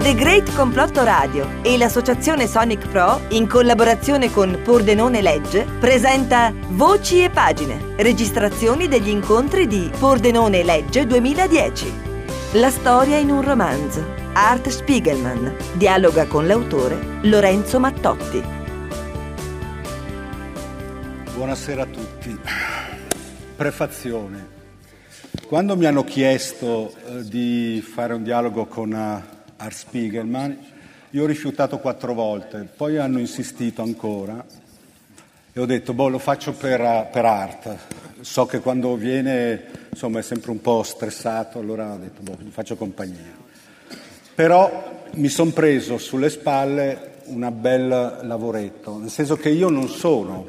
The Great Complotto Radio e l'associazione Sonic Pro, in collaborazione con Pordenone Legge, presenta Voci e Pagine, registrazioni degli incontri di Pordenone Legge 2010. La storia in un romanzo. Art Spiegelman dialoga con l'autore Lorenzo Mattotti. Buonasera a tutti. Prefazione. Quando mi hanno chiesto di fare un dialogo con Art Spiegelman, io ho rifiutato 4 volte, poi hanno insistito ancora e ho detto, lo faccio per Art. So che quando viene, insomma, è sempre un po' stressato, allora ho detto, gli faccio compagnia. Però mi sono preso sulle spalle un bel lavoretto, nel senso che io non sono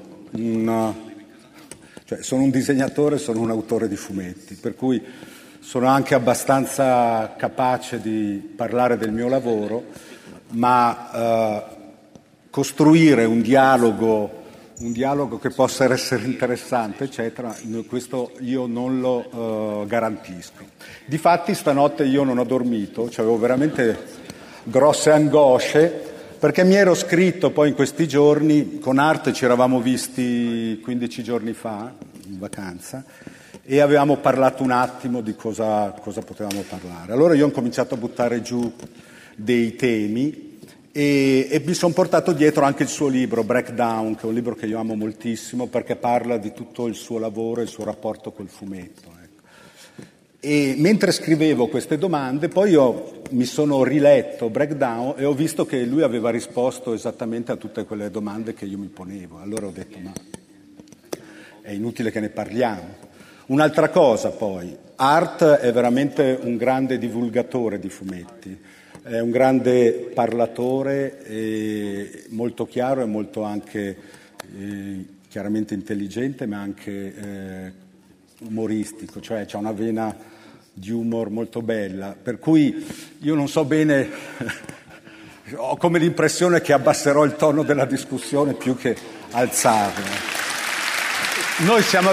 sono un disegnatore, sono un autore di fumetti, per cui sono anche abbastanza capace di parlare del mio lavoro, ma costruire un dialogo che possa essere interessante, eccetera, questo io non lo garantisco. Difatti stanotte io non ho dormito, avevo veramente grosse angosce, perché mi ero scritto poi in questi giorni, con Art ci eravamo visti 15 giorni fa, in vacanza, e avevamo parlato un attimo di cosa potevamo parlare. Allora io ho cominciato a buttare giù dei temi e mi sono portato dietro anche il suo libro, Breakdown, che è un libro che io amo moltissimo perché parla di tutto il suo lavoro e il suo rapporto col fumetto. E mentre scrivevo queste domande, poi io mi sono riletto Breakdown e ho visto che lui aveva risposto esattamente a tutte quelle domande che io mi ponevo. Allora ho detto, ma è inutile che ne parliamo. Un'altra cosa poi, Art è veramente un grande divulgatore di fumetti, è un grande parlatore, molto chiaro e molto anche chiaramente intelligente, ma anche umoristico, cioè c'ha una vena di humor molto bella, per cui io non so bene, ho come l'impressione che abbasserò il tono della discussione più che alzarlo. Noi siamo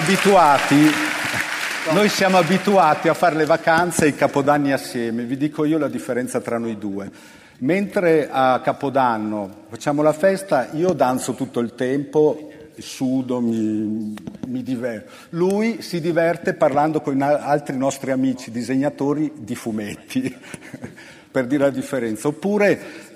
abituati a fare le vacanze e i capodanni assieme. Vi dico io la differenza tra noi due. Mentre a Capodanno facciamo la festa, io danzo tutto il tempo, sudo, mi diverto. Lui si diverte parlando con altri nostri amici disegnatori di fumetti, per dire la differenza. Oppure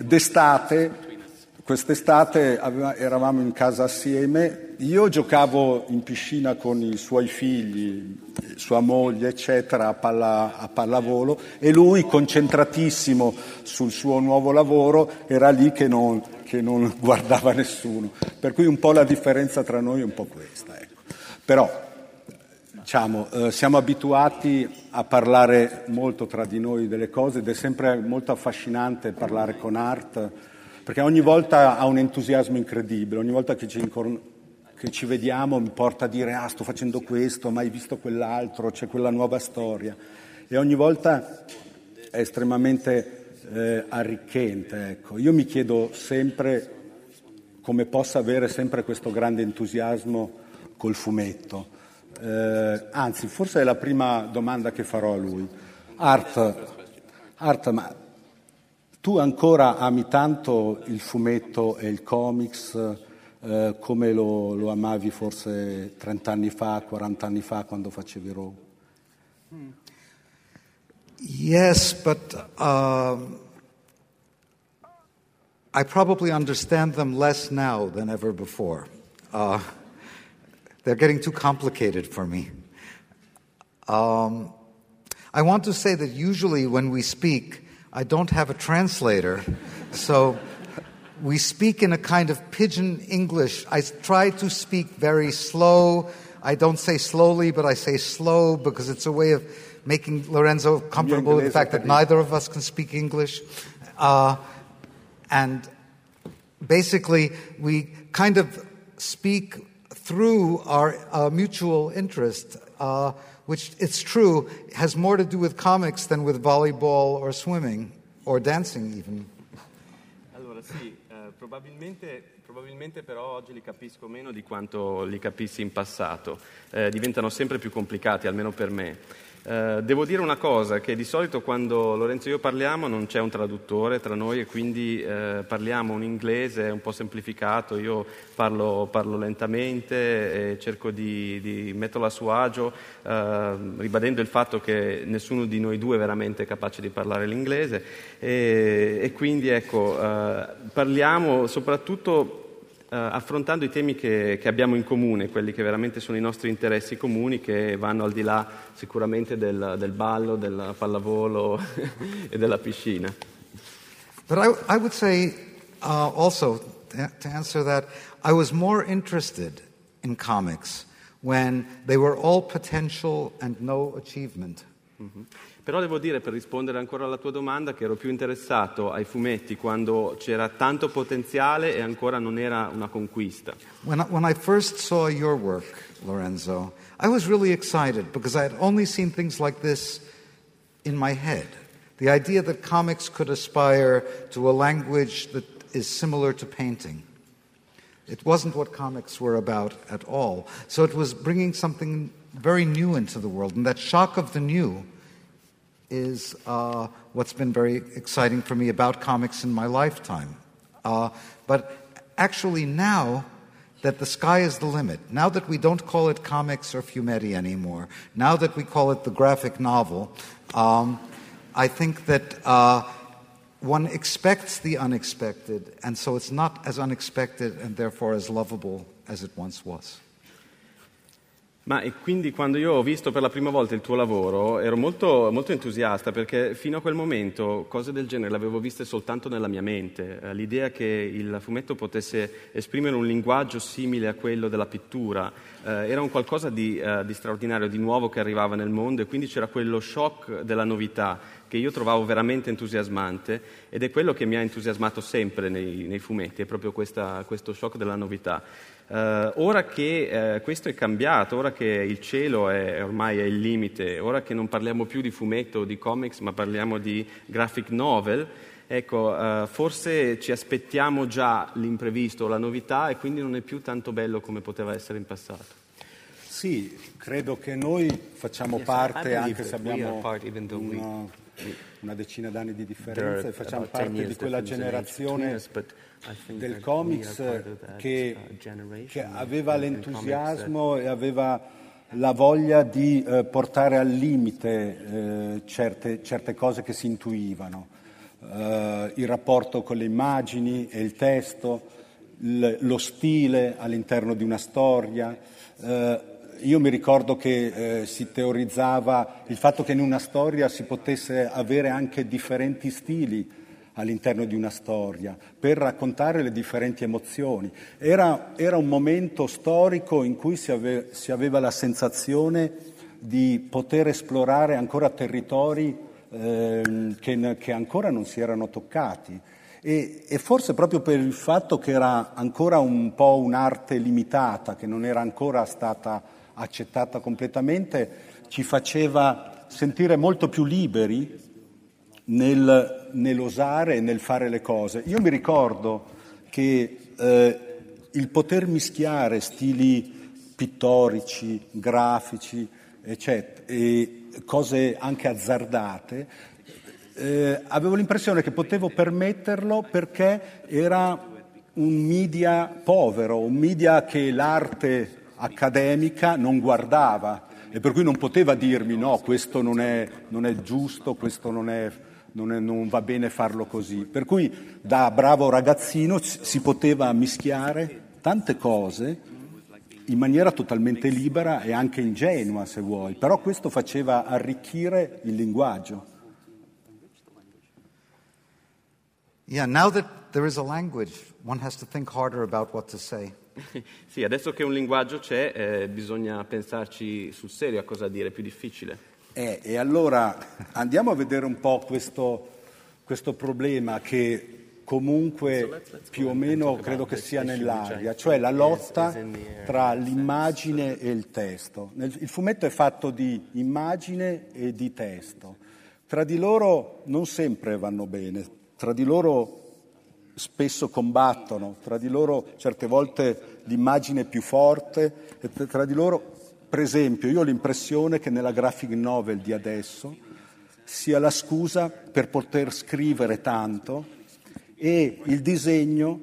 quest'estate eravamo in casa assieme, io giocavo in piscina con i suoi figli, sua moglie, eccetera, a pallavolo, e lui, concentratissimo sul suo nuovo lavoro, era lì che non guardava nessuno. Per cui un po' la differenza tra noi è un po' questa, ecco. Però siamo abituati a parlare molto tra di noi delle cose ed è sempre molto affascinante parlare con Art, perché ogni volta ha un entusiasmo incredibile, ogni volta che ci vediamo mi porta a dire sto facendo questo, mai visto quell'altro, c'è quella nuova storia, e ogni volta è estremamente arricchente, ecco. Io mi chiedo sempre come possa avere sempre questo grande entusiasmo col fumetto, anzi forse è la prima domanda che farò a lui. Art, ma tu ancora ami tanto il fumetto e il comics come lo amavi forse 30 anni fa, 40 anni fa quando facevi Raw? Yes, but I probably understand them less now than ever before. They're getting too complicated for me. I want to say that usually when we speak, I don't have a translator, so we speak in a kind of pidgin English. I try to speak very slow. I don't say slowly, but I say slow because it's a way of making Lorenzo comfortable with the fact that neither of us can speak English. And basically, we kind of speak through our mutual interest, which, it's true, has more to do with comics than with volleyball or swimming or dancing even. Allora sì, probabilmente però oggi li capisco meno di quanto li capissi in passato. Diventano sempre più complicati, almeno per me. Devo dire una cosa, che di solito quando Lorenzo e io parliamo non c'è un traduttore tra noi e quindi parliamo un inglese un po' semplificato, io parlo lentamente e cerco di metterlo a suo agio, ribadendo il fatto che nessuno di noi due è veramente capace di parlare l'inglese e quindi ecco, parliamo soprattutto affrontando i temi che abbiamo in comune, quelli che veramente sono i nostri interessi comuni, che vanno al di là sicuramente del ballo, del pallavolo e della piscina. But I would say also, to answer that, I was more interested in comics when they were all potential and no achievement. Mm-hmm. Però devo dire, per rispondere ancora alla tua domanda, che ero più interessato ai fumetti quando c'era tanto potenziale e ancora non era una conquista. When I first saw your work, Lorenzo, I was really excited because I had only seen things like this in my head. The idea that comics could aspire to a language that is similar to painting. It wasn't what comics were about at all. So it was bringing something very new into the world, and that shock of the new is what's been very exciting for me about comics in my lifetime. But actually now that the sky is the limit, now that we don't call it comics or fumetti anymore, now that we call it the graphic novel, I think that one expects the unexpected, and so it's not as unexpected and therefore as lovable as it once was. Ma e quindi quando io ho visto per la prima volta il tuo lavoro ero molto, molto entusiasta, perché fino a quel momento cose del genere le avevo viste soltanto nella mia mente. L'idea che il fumetto potesse esprimere un linguaggio simile a quello della pittura era un qualcosa di straordinario, di nuovo che arrivava nel mondo, e quindi c'era quello shock della novità che io trovavo veramente entusiasmante, ed è quello che mi ha entusiasmato sempre nei fumetti, è proprio questo shock della novità. Ora che questo è cambiato, ora che il cielo ormai è il limite, ora che non parliamo più di fumetto o di comics ma parliamo di graphic novel, ecco, forse ci aspettiamo già l'imprevisto, la novità, e quindi non è più tanto bello come poteva essere in passato. Sì, credo che noi facciamo parte, anche se abbiamo una decina d'anni di differenza, e facciamo parte di quella generazione del comics che aveva l'entusiasmo e aveva la voglia di portare al limite certe cose che si intuivano, il rapporto con le immagini e il testo, lo stile all'interno di una storia. Io mi ricordo che si teorizzava il fatto che in una storia si potesse avere anche differenti stili all'interno di una storia per raccontare le differenti emozioni. Era un momento storico in cui si aveva la sensazione di poter esplorare ancora territori che ancora non si erano toccati. E forse proprio per il fatto che era ancora un po' un'arte limitata, che non era ancora stata accettata completamente, ci faceva sentire molto più liberi nell'osare e nel fare le cose. Io mi ricordo che il poter mischiare stili pittorici, grafici, eccetera, e cose anche azzardate, avevo l'impressione che potevo permetterlo perché era un media povero, un media che l'arte accademica non guardava, e per cui non poteva dirmi no, questo non è giusto, questo non va bene farlo così. Per cui da bravo ragazzino si poteva mischiare tante cose in maniera totalmente libera e anche ingenua, se vuoi, però questo faceva arricchire il linguaggio. Yeah, now that there is a language, one has to think harder about what to say. Sì, adesso che un linguaggio c'è, bisogna pensarci sul serio a cosa dire, è più difficile. E allora andiamo a vedere un po' questo problema che comunque più o meno credo che sia nell'aria, cioè la lotta tra l'immagine e il testo. Il fumetto è fatto di immagine e di testo. Tra di loro non sempre vanno bene, tra di loro spesso combattono, tra di loro certe volte l'immagine è più forte, e tra di loro per esempio, io ho l'impressione che nella graphic novel di adesso sia la scusa per poter scrivere tanto e il disegno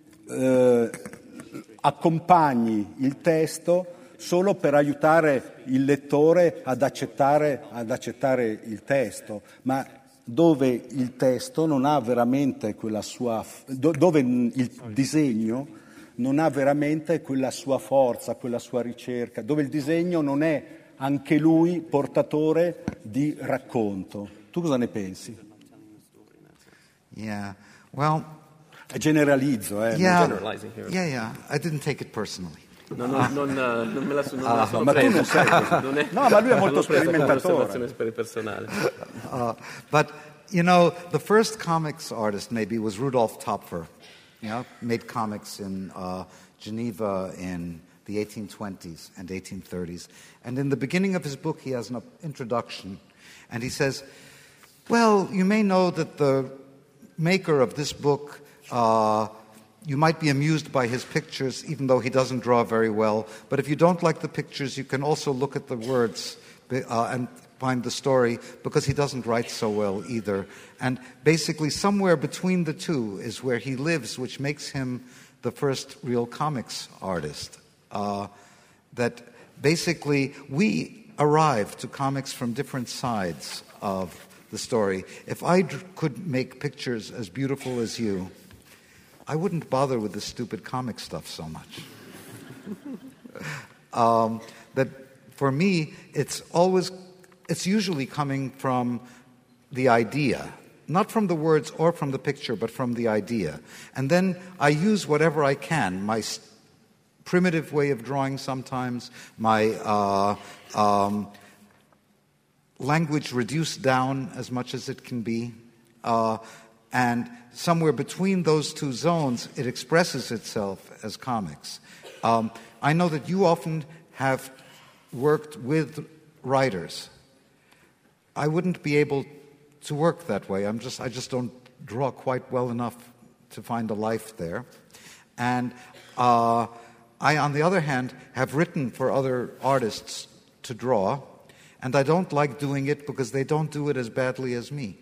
accompagni il testo solo per aiutare il lettore ad accettare il testo, ma dove il testo non ha veramente quella sua, dove il disegno non ha veramente quella sua forza, quella sua ricerca, dove il disegno non è anche lui portatore di racconto. Tu cosa ne pensi? Yeah, well... Generalizzo, Yeah, generalizing here. yeah, I didn't take it personally. Non me la sono ma tu presa. non sei così. Non è- No, ma lui è non molto l'ho presa come sperimentatore. osservazione personale. But, you know, the first comics artist maybe was Rudolf Topfer. You know, made comics in Geneva in the 1820s and 1830s. And in the beginning of his book, he has an introduction. And he says, well, you may know that the maker of this book, you might be amused by his pictures, even though he doesn't draw very well. But if you don't like the pictures, you can also look at the words and find the story, because he doesn't write so well either. And basically, somewhere between the two is where he lives, which makes him the first real comics artist. That basically, we arrive to comics from different sides of the story. If I could make pictures as beautiful as you, I wouldn't bother with the stupid comic stuff so much. That for me, it's usually coming from the idea, not from the words or from the picture, but from the idea. And then I use whatever I can, my primitive way of drawing sometimes, my language reduced down as much as it can be, and somewhere between those two zones, it expresses itself as comics. I know that you often have worked with writers. I wouldn't be able to work that way. I just don't draw quite well enough to find a life there. And I, on the other hand, have written for other artists to draw, and I don't like doing it because they don't do it as badly as me.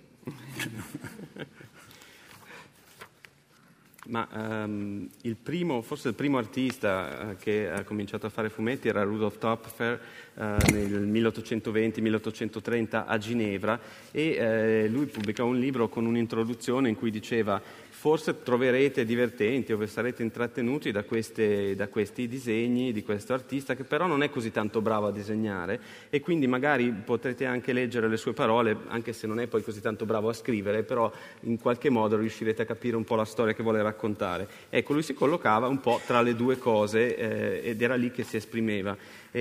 Ma forse il primo artista che ha cominciato a fare fumetti era Rudolf Topfer nel 1820-1830 a Ginevra, e lui pubblicò un libro con un'introduzione in cui diceva: forse troverete divertenti o sarete intrattenuti da questi disegni di questo artista, che però non è così tanto bravo a disegnare, e quindi magari potrete anche leggere le sue parole, anche se non è poi così tanto bravo a scrivere, però in qualche modo riuscirete a capire un po' la storia che vuole raccontare. Ecco, lui si collocava un po' tra le due cose ed era lì che si esprimeva.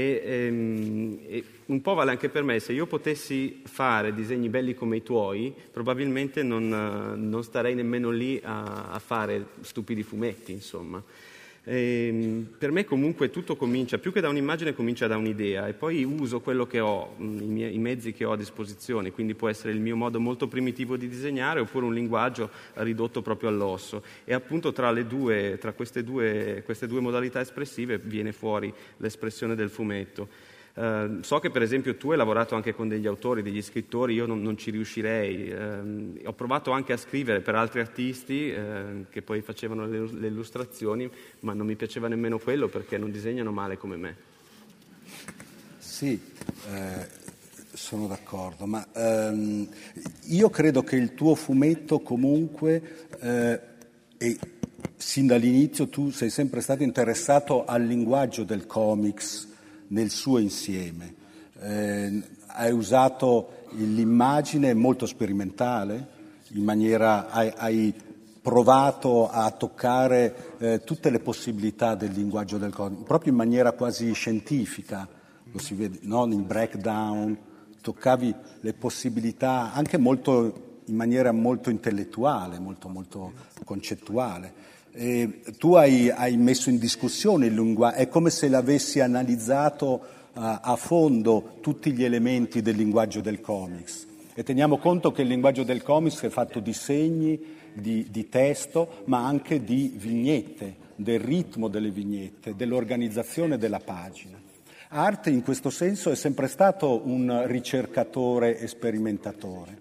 E un po' vale anche per me: se io potessi fare disegni belli come i tuoi, probabilmente non starei nemmeno lì a fare stupidi fumetti, insomma. Per me comunque tutto comincia, più che da un'immagine, comincia da un'idea, e poi uso quello che ho, i mezzi che ho a disposizione, quindi può essere il mio modo molto primitivo di disegnare oppure un linguaggio ridotto proprio all'osso, e appunto tra queste due modalità espressive viene fuori l'espressione del fumetto. So che per esempio tu hai lavorato anche con degli autori, degli scrittori. Io non ci riuscirei. Ho provato anche a scrivere per altri artisti che poi facevano le illustrazioni, ma non mi piaceva nemmeno quello, perché non disegnano male come me. Sì, sono d'accordo, ma io credo che il tuo fumetto comunque, e sin dall'inizio tu sei sempre stato interessato al linguaggio del comics nel suo insieme. Hai usato l'immagine molto sperimentale, hai provato a toccare tutte le possibilità del linguaggio del comic, proprio in maniera quasi scientifica, lo si vede, no? In breakdown, toccavi le possibilità anche in maniera molto intellettuale, molto, molto concettuale. Tu hai messo in discussione il linguaggio, è come se l'avessi analizzato a fondo tutti gli elementi del linguaggio del comics, e teniamo conto che il linguaggio del comics è fatto di segni, di testo, ma anche di vignette, del ritmo delle vignette, dell'organizzazione della pagina. Art in questo senso è sempre stato un ricercatore e sperimentatore.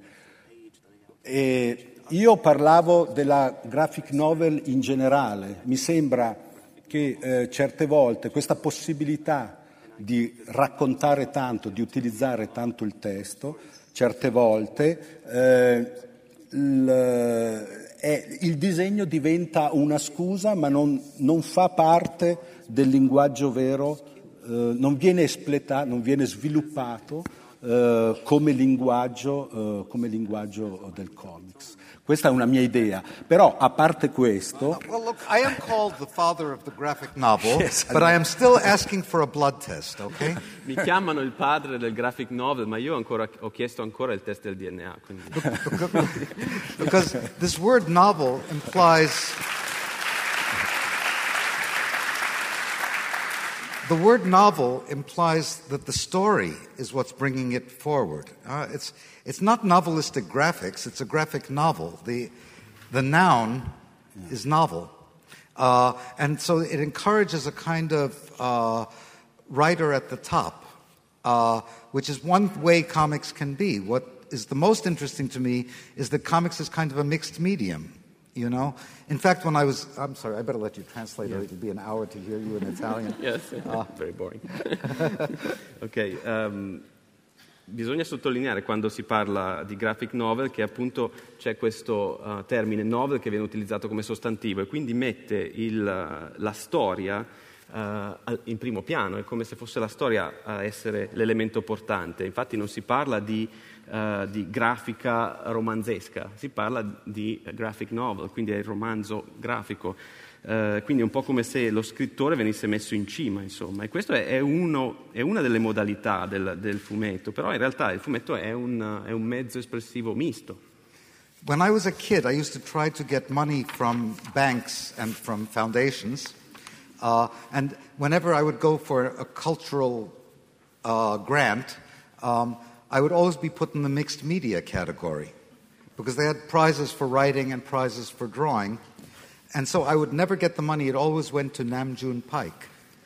E io parlavo della graphic novel in generale. Mi sembra che certe volte questa possibilità di raccontare tanto, di utilizzare tanto il testo, certe volte il disegno diventa una scusa, ma non fa parte del linguaggio vero, non viene espletato, non viene sviluppato come linguaggio del comics. Questa è una mia idea, però a parte questo... Well, look, I am called the father of the graphic novel, yes, but I am still asking for a blood test, okay? Mi chiamano il padre del graphic novel, ma io ho chiesto ancora il test del DNA. Quindi. Because this word novel implies... The word novel implies that the story is what's bringing it forward. It's not novelistic graphics, it's a graphic novel. The noun is novel. And so it encourages a kind of writer at the top, which is one way comics can be. What is the most interesting to me is that comics is kind of a mixed medium. You know, in fact, I'm sorry, I better let you translate, or it'll be an hour to hear you in Italian. Yes, very boring. Ok, bisogna sottolineare quando si parla di graphic novel che appunto c'è questo termine novel che viene utilizzato come sostantivo e quindi mette la storia in primo piano, è come se fosse la storia a essere l'elemento portante. Infatti non si parla di grafica romanzesca, si parla di graphic novel, quindi è il romanzo grafico, quindi è un po' come se lo scrittore venisse messo in cima, insomma, e questo è una delle modalità del fumetto, però in realtà il fumetto è un mezzo espressivo misto. When I was a kid, I used to try to get money from banks and from foundations, and whenever I would go for a cultural grant, I would always be put in the mixed media category because they had prizes for writing and prizes for drawing. And so I would never get the money. It always went to Nam June Paik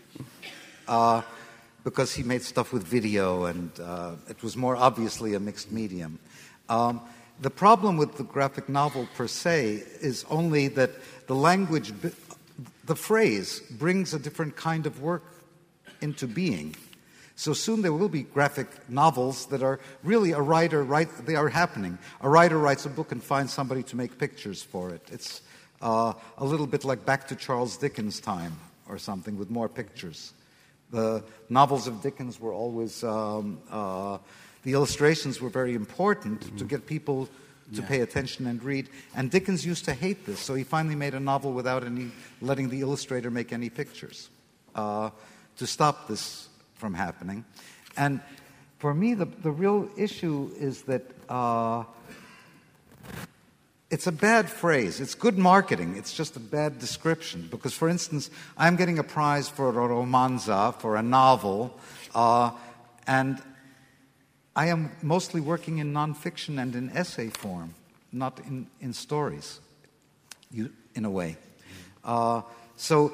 because he made stuff with video and it was more obviously a mixed medium. The problem with the graphic novel per se is only that the language, the phrase brings a different kind of work into being. So soon there will be graphic novels that are really they are happening. A writer writes a book and finds somebody to make pictures for it. It's a little bit like back to Charles Dickens' time or something with more pictures. The novels of Dickens were always, the illustrations were very important to get people to pay attention and read. And Dickens used to hate this, so he finally made a novel without letting the illustrator make any pictures to stop this from happening. And for me, the real issue is that it's a bad phrase. It's good marketing. It's just a bad description. Because, for instance, I'm getting a prize for a romanza, for a novel, and I am mostly working in nonfiction and in essay form, not in stories, in a way. So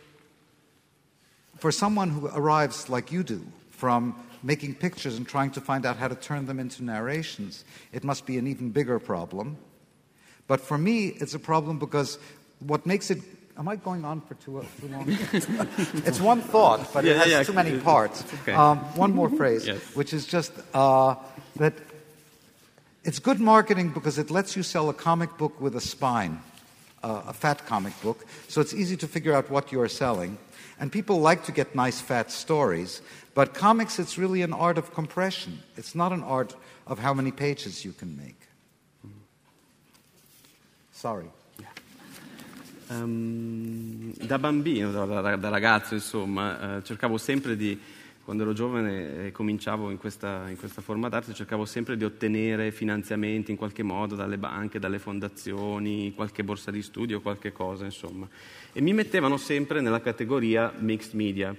for someone who arrives like you do from making pictures and trying to find out how to turn them into narrations, it must be an even bigger problem. But for me, it's a problem because what makes it... Am I going on for too long? It's one thought, but it has too many parts. Okay. One more phrase, yes. Which is just that it's good marketing because it lets you sell a comic book with a spine, a fat comic book, so it's easy to figure out what you're selling. And people like to get nice fat stories, but comics, it's really an art of compression. It's not an art of how many pages you can make. Sorry. Da bambino, da ragazzo, insomma, cercavo sempre quando ero giovane e cominciavo in questa forma d'arte, cercavo sempre di ottenere finanziamenti in qualche modo dalle banche, dalle fondazioni, qualche borsa di studio, qualche cosa, insomma. E mi mettevano sempre nella categoria mixed media.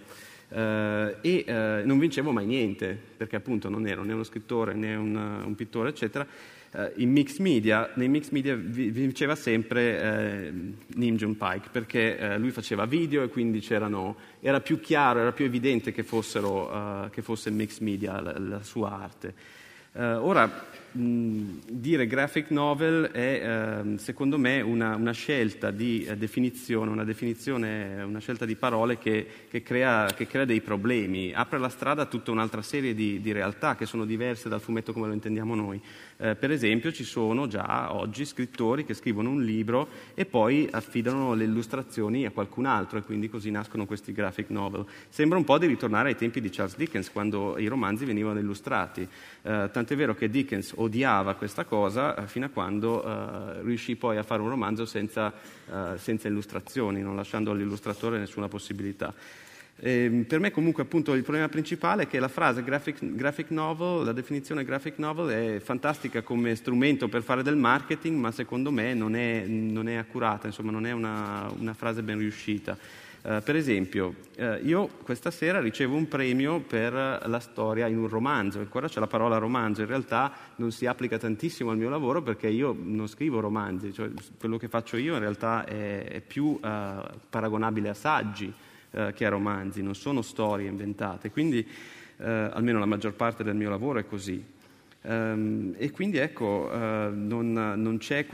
Non vincevo mai niente, perché appunto non ero né uno scrittore né un pittore, eccetera. nei mix media vinceva sempre Nim June Paik, perché lui faceva video e quindi era più chiaro, era più evidente che fosse il mix media la sua arte. Ora, dire graphic novel è secondo me una scelta di definizione, una scelta di parole che crea dei problemi, apre la strada a tutta un'altra serie di realtà che sono diverse dal fumetto come lo intendiamo noi. Per esempio ci sono già oggi scrittori che scrivono un libro e poi affidano le illustrazioni a qualcun altro, e quindi così nascono questi graphic novel. Sembra un po' di ritornare ai tempi di Charles Dickens, quando i romanzi venivano illustrati, tant'è vero che Dickens odiava questa cosa fino a quando riuscì poi a fare un romanzo senza illustrazioni, non lasciando all'illustratore nessuna possibilità. Per me comunque appunto il problema principale è che la frase graphic novel, la definizione graphic novel è fantastica come strumento per fare del marketing, ma secondo me non è accurata, insomma non è una frase ben riuscita. Per esempio, io questa sera ricevo un premio per la storia in un romanzo, ancora c'è la parola romanzo, in realtà non si applica tantissimo al mio lavoro perché io non scrivo romanzi, cioè quello che faccio io in realtà è più paragonabile a saggi che a romanzi, non sono storie inventate, quindi almeno la maggior parte del mio lavoro è così. E quindi ecco, non c'è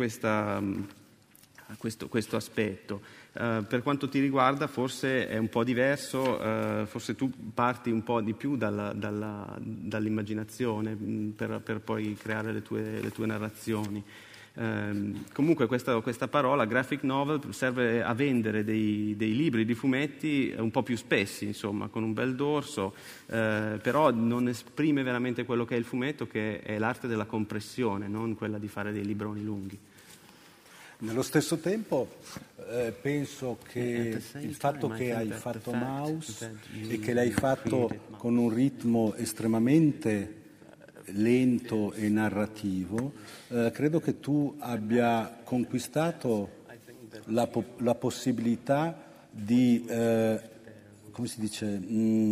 questo aspetto. Per quanto ti riguarda forse è un po' diverso, forse tu parti un po' di più dall'immaginazione per poi creare le tue narrazioni. Comunque questa parola graphic novel serve a vendere dei libri di fumetti un po' più spessi, insomma, con un bel dorso, però non esprime veramente quello che è il fumetto, che è l'arte della compressione, non quella di fare dei libroni lunghi. Nello stesso tempo penso che il fatto che hai fatto Maus e che l'hai fatto con un ritmo estremamente lento e narrativo, credo che tu abbia conquistato la possibilità di, come si dice,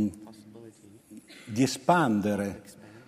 di espandere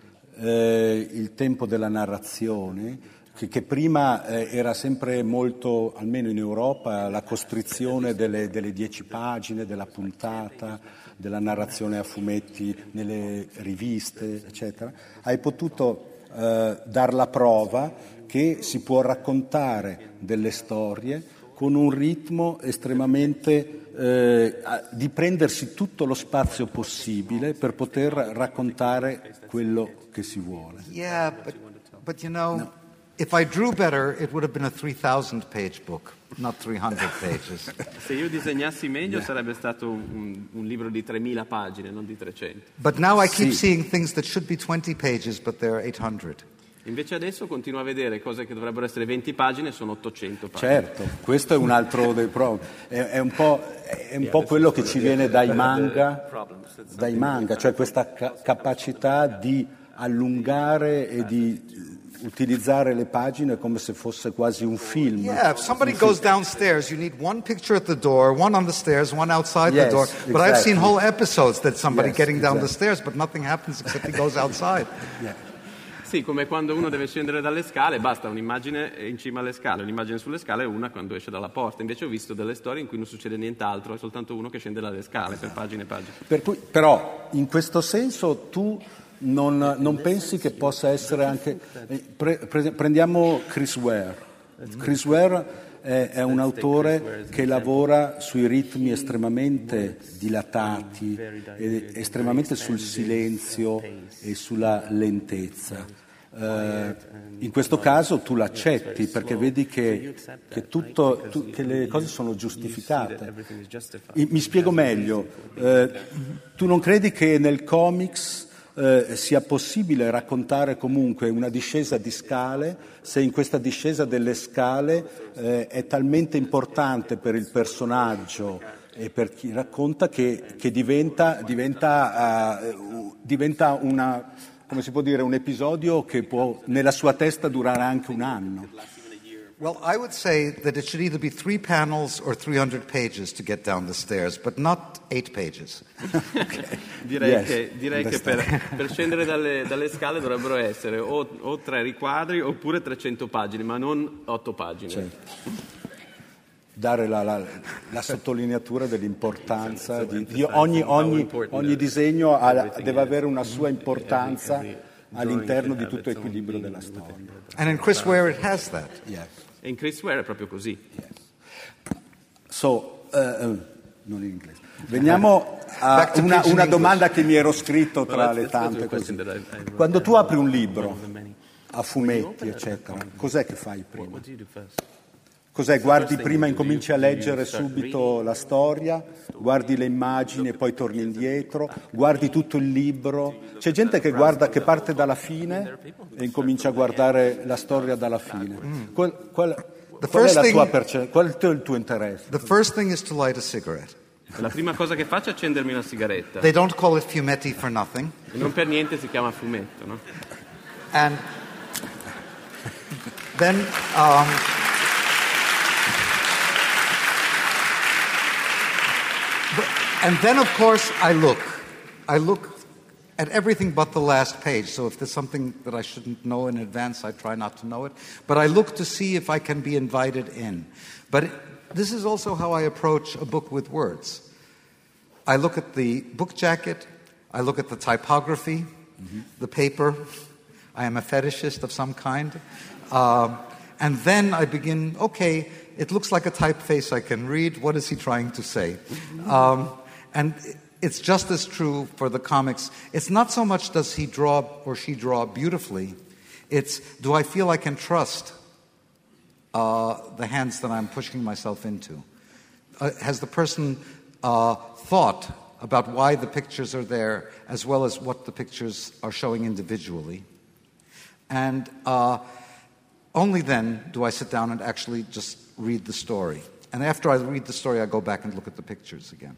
il tempo della narrazione, che prima era sempre molto, almeno in Europa, la costrizione delle 10 pagine, della puntata, della narrazione a fumetti nelle riviste, eccetera. Hai potuto dar la prova che si può raccontare delle storie con un ritmo estremamente di prendersi tutto lo spazio possibile per poter raccontare quello che si vuole. Yeah, but you know... No. If I drew better, it would have been a 3,000-page book, not 300 pages. Se io disegnassi meglio sarebbe stato un libro di 3.000 pagine, non di 300. But now I keep seeing things that should be 20 pages, but they're 800. Invece adesso continuo a vedere cose che dovrebbero essere 20 pagine e sono 800 pagine. Certo, questo è un altro dei problemi. È un po' quello che ci viene dai manga, cioè questa capacità di allungare e di utilizzare le pagine come se fosse quasi un film. Yeah, if somebody goes downstairs, you need one picture at the door, one on the stairs, one outside the door. But I've seen whole episodes that somebody getting down the stairs, but nothing happens except he goes outside. Yeah. Sì, come quando uno deve scendere dalle scale, basta un'immagine in cima alle scale, un'immagine sulle scale e una quando esce dalla porta. Invece ho visto delle storie in cui non succede nient'altro, è soltanto uno che scende dalle scale per pagine e pagine. Però, in questo senso, tu non pensi che possa essere anche... prendiamo Chris Ware. Chris Ware è un autore che lavora sui ritmi estremamente dilatati, estremamente sul silenzio e sulla lentezza. In questo caso tu l'accetti perché vedi che le cose sono giustificate. Mi spiego meglio. Tu non credi che nel comics sia possibile raccontare comunque una discesa di scale se in questa discesa delle scale è talmente importante per il personaggio e per chi racconta che diventa una, come si può dire, un episodio che può nella sua testa durare anche un anno. Well, I would say that it should either be 3 panels or 300 pages to get down the stairs, but not 8 pages. Okay. Direi che per scendere dalle scale dovrebbero essere o 3 riquadri oppure 300 pagine, ma non 8 pagine. Certo. Dare la sottolineatura dell'importanza di ogni disegno deve avere una sua importanza all'interno di tutto l'equilibrio della storia. And in Chris Ware it has that. Yes. E in Chris Ware è proprio così. Yes. Non in inglese. Veniamo a una domanda che mi ero scritto tra le tante così. Quando tu apri un libro a fumetti, eccetera, cos'è che fai prima? Cos'è? Guardi prima, incominci a leggere subito la storia, guardi le immagini e poi torni indietro, guardi tutto il libro. C'è gente che parte dalla fine e incomincia a guardare la storia dalla fine. Qual è la tua percezione? Qual è il tuo interesse? The first thing is to light a cigarette. La prima cosa che faccio è accendermi una sigaretta. They don't call it fumetti for nothing. E non per niente si chiama fumetto, no? And then and then, of course, I look at everything but the last page. So if there's something that I shouldn't know in advance, I try not to know it. But I look to see if I can be invited in. But this is also how I approach a book with words. I look at the book jacket. I look at the typography, the paper. I am a fetishist of some kind. And then I begin, okay, it looks like a typeface I can read. What is he trying to say? And it's just as true for the comics. It's not so much does he draw or she draw beautifully. It's do I feel I can trust the hands that I'm pushing myself into? Has the person thought about why the pictures are there as well as what the pictures are showing individually? And only then do I sit down and actually just read the story. And after I read the story, I go back and look at the pictures again.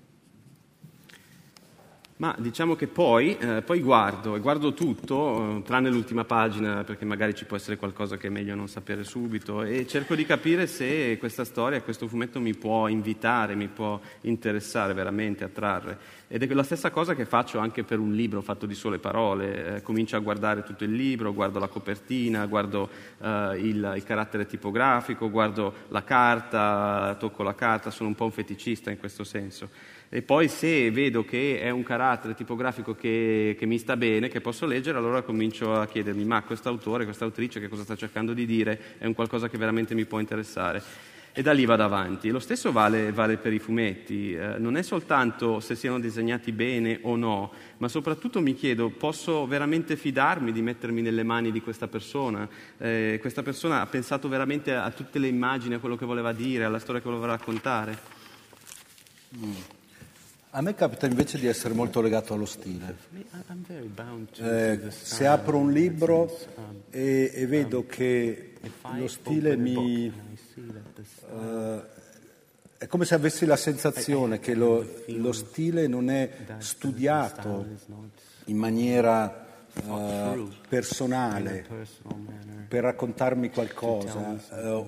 Ma diciamo che poi guardo tutto, tranne l'ultima pagina, perché magari ci può essere qualcosa che è meglio non sapere subito, e cerco di capire se questa storia, questo fumetto mi può invitare, mi può interessare veramente, attrarre. Ed è la stessa cosa che faccio anche per un libro fatto di sole parole. Comincio a guardare tutto il libro, guardo la copertina, guardo il carattere tipografico, guardo la carta, tocco la carta, sono un po' un feticista in questo senso. E poi se vedo che è un carattere tipografico che mi sta bene, che posso leggere, allora comincio a chiedermi ma quest'autore, quest'autrice che cosa sta cercando di dire, è un qualcosa che veramente mi può interessare. E da lì vado avanti. Lo stesso vale per i fumetti. Non è soltanto se siano disegnati bene o no, ma soprattutto mi chiedo, posso veramente fidarmi di mettermi nelle mani di questa persona? Questa persona ha pensato veramente a tutte le immagini, a quello che voleva dire, alla storia che voleva raccontare? A me capita invece di essere molto legato allo stile. Se apro un libro e vedo che lo stile è come se avessi la sensazione che lo stile non è studiato in maniera personale per raccontarmi qualcosa,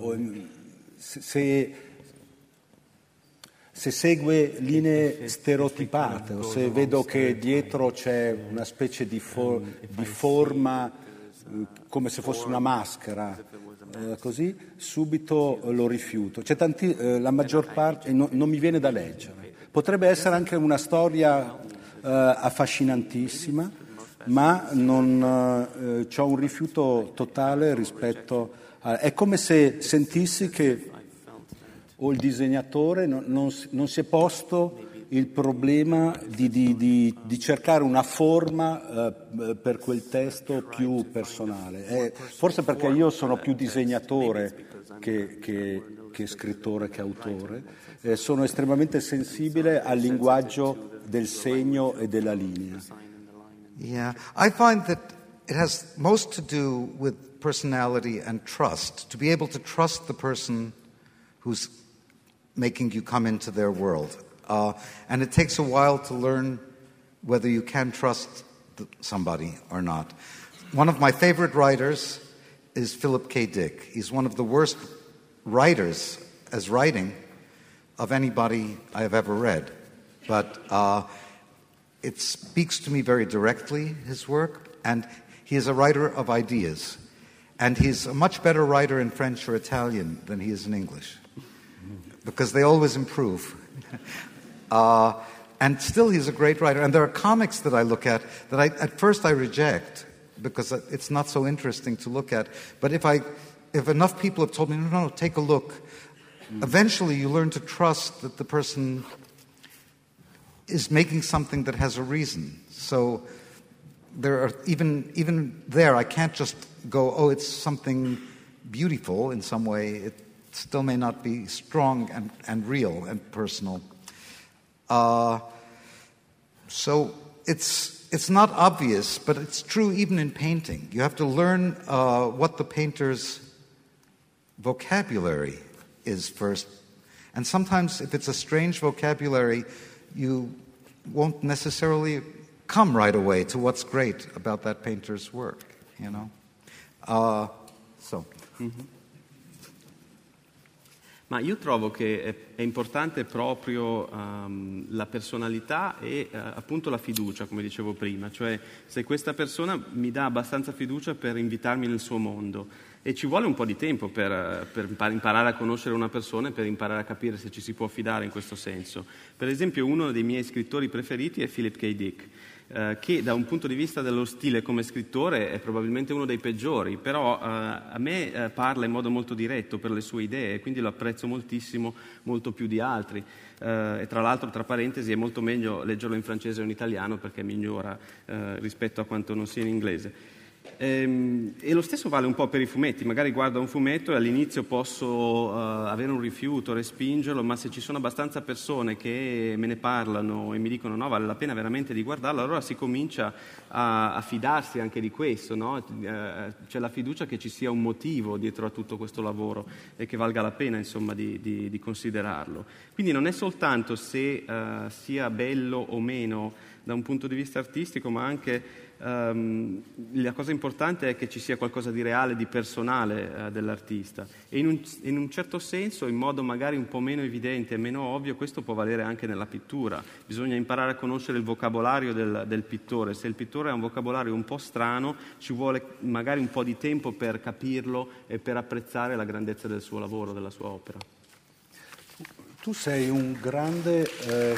se segue linee stereotipate o se vedo che dietro c'è una specie di forma come se fosse una maschera, così subito lo rifiuto. La maggior parte non mi viene da leggere. Potrebbe essere anche una storia affascinantissima, ma c'ho un rifiuto totale rispetto a... È come se sentissi che o il disegnatore non si è posto il problema di cercare una forma per quel testo più personale. Forse perché io sono più disegnatore che scrittore, che autore, sono estremamente sensibile al linguaggio del segno e della linea. Yeah, I find that it has most to do with personality and trust, to be able to trust the person who's making you come into their world. And it takes a while to learn whether you can trust somebody or not. One of my favorite writers is Philip K. Dick. He's one of the worst writers as writing of anybody I have ever read. But it speaks to me very directly, his work, and he is a writer of ideas. And he's a much better writer in French or Italian than he is in English, because they always improve. And still he's a great writer. And there are comics that I look at that at first I reject, because it's not so interesting to look at. But if enough people have told me, no, take a look, eventually you learn to trust that the person is making something that has a reason. So there are even there, I can't just go, oh, it's something beautiful in some way. It still may not be strong and real and personal. So it's not obvious, but it's true even in painting. You have to learn what the painter's vocabulary is first. And sometimes if it's a strange vocabulary, you won't necessarily come right away to what's great about that painter's work, you know. Ma io trovo che è importante proprio la personalità e appunto la fiducia, come dicevo prima, cioè se questa persona mi dà abbastanza fiducia per invitarmi nel suo mondo, e ci vuole un po' di tempo per imparare a conoscere una persona e per imparare a capire se ci si può fidare in questo senso. Per esempio uno dei miei scrittori preferiti è Philip K. Dick, che da un punto di vista dello stile come scrittore è probabilmente uno dei peggiori, però a me parla in modo molto diretto per le sue idee, e quindi lo apprezzo moltissimo, molto più di altri. E tra l'altro, tra parentesi, è molto meglio leggerlo in francese o in italiano perché migliora rispetto a quanto non sia in inglese. E lo stesso vale un po' per i fumetti. Magari guardo un fumetto e all'inizio posso avere un rifiuto, respingerlo, ma se ci sono abbastanza persone che me ne parlano e mi dicono no, vale la pena veramente di guardarlo, allora si comincia a fidarsi anche di questo, no? C'è la fiducia che ci sia un motivo dietro a tutto questo lavoro e che valga la pena, insomma, di considerarlo. Quindi non è soltanto se sia bello o meno da un punto di vista artistico, ma anche la cosa importante è che ci sia qualcosa di reale, di personale dell'artista, e in un certo senso, in modo magari un po' meno evidente e meno ovvio, questo può valere anche nella pittura. Bisogna imparare a conoscere il vocabolario del pittore. Se il pittore ha un vocabolario un po' strano, ci vuole magari un po' di tempo per capirlo e per apprezzare la grandezza del suo lavoro, della sua opera. Tu sei un grande...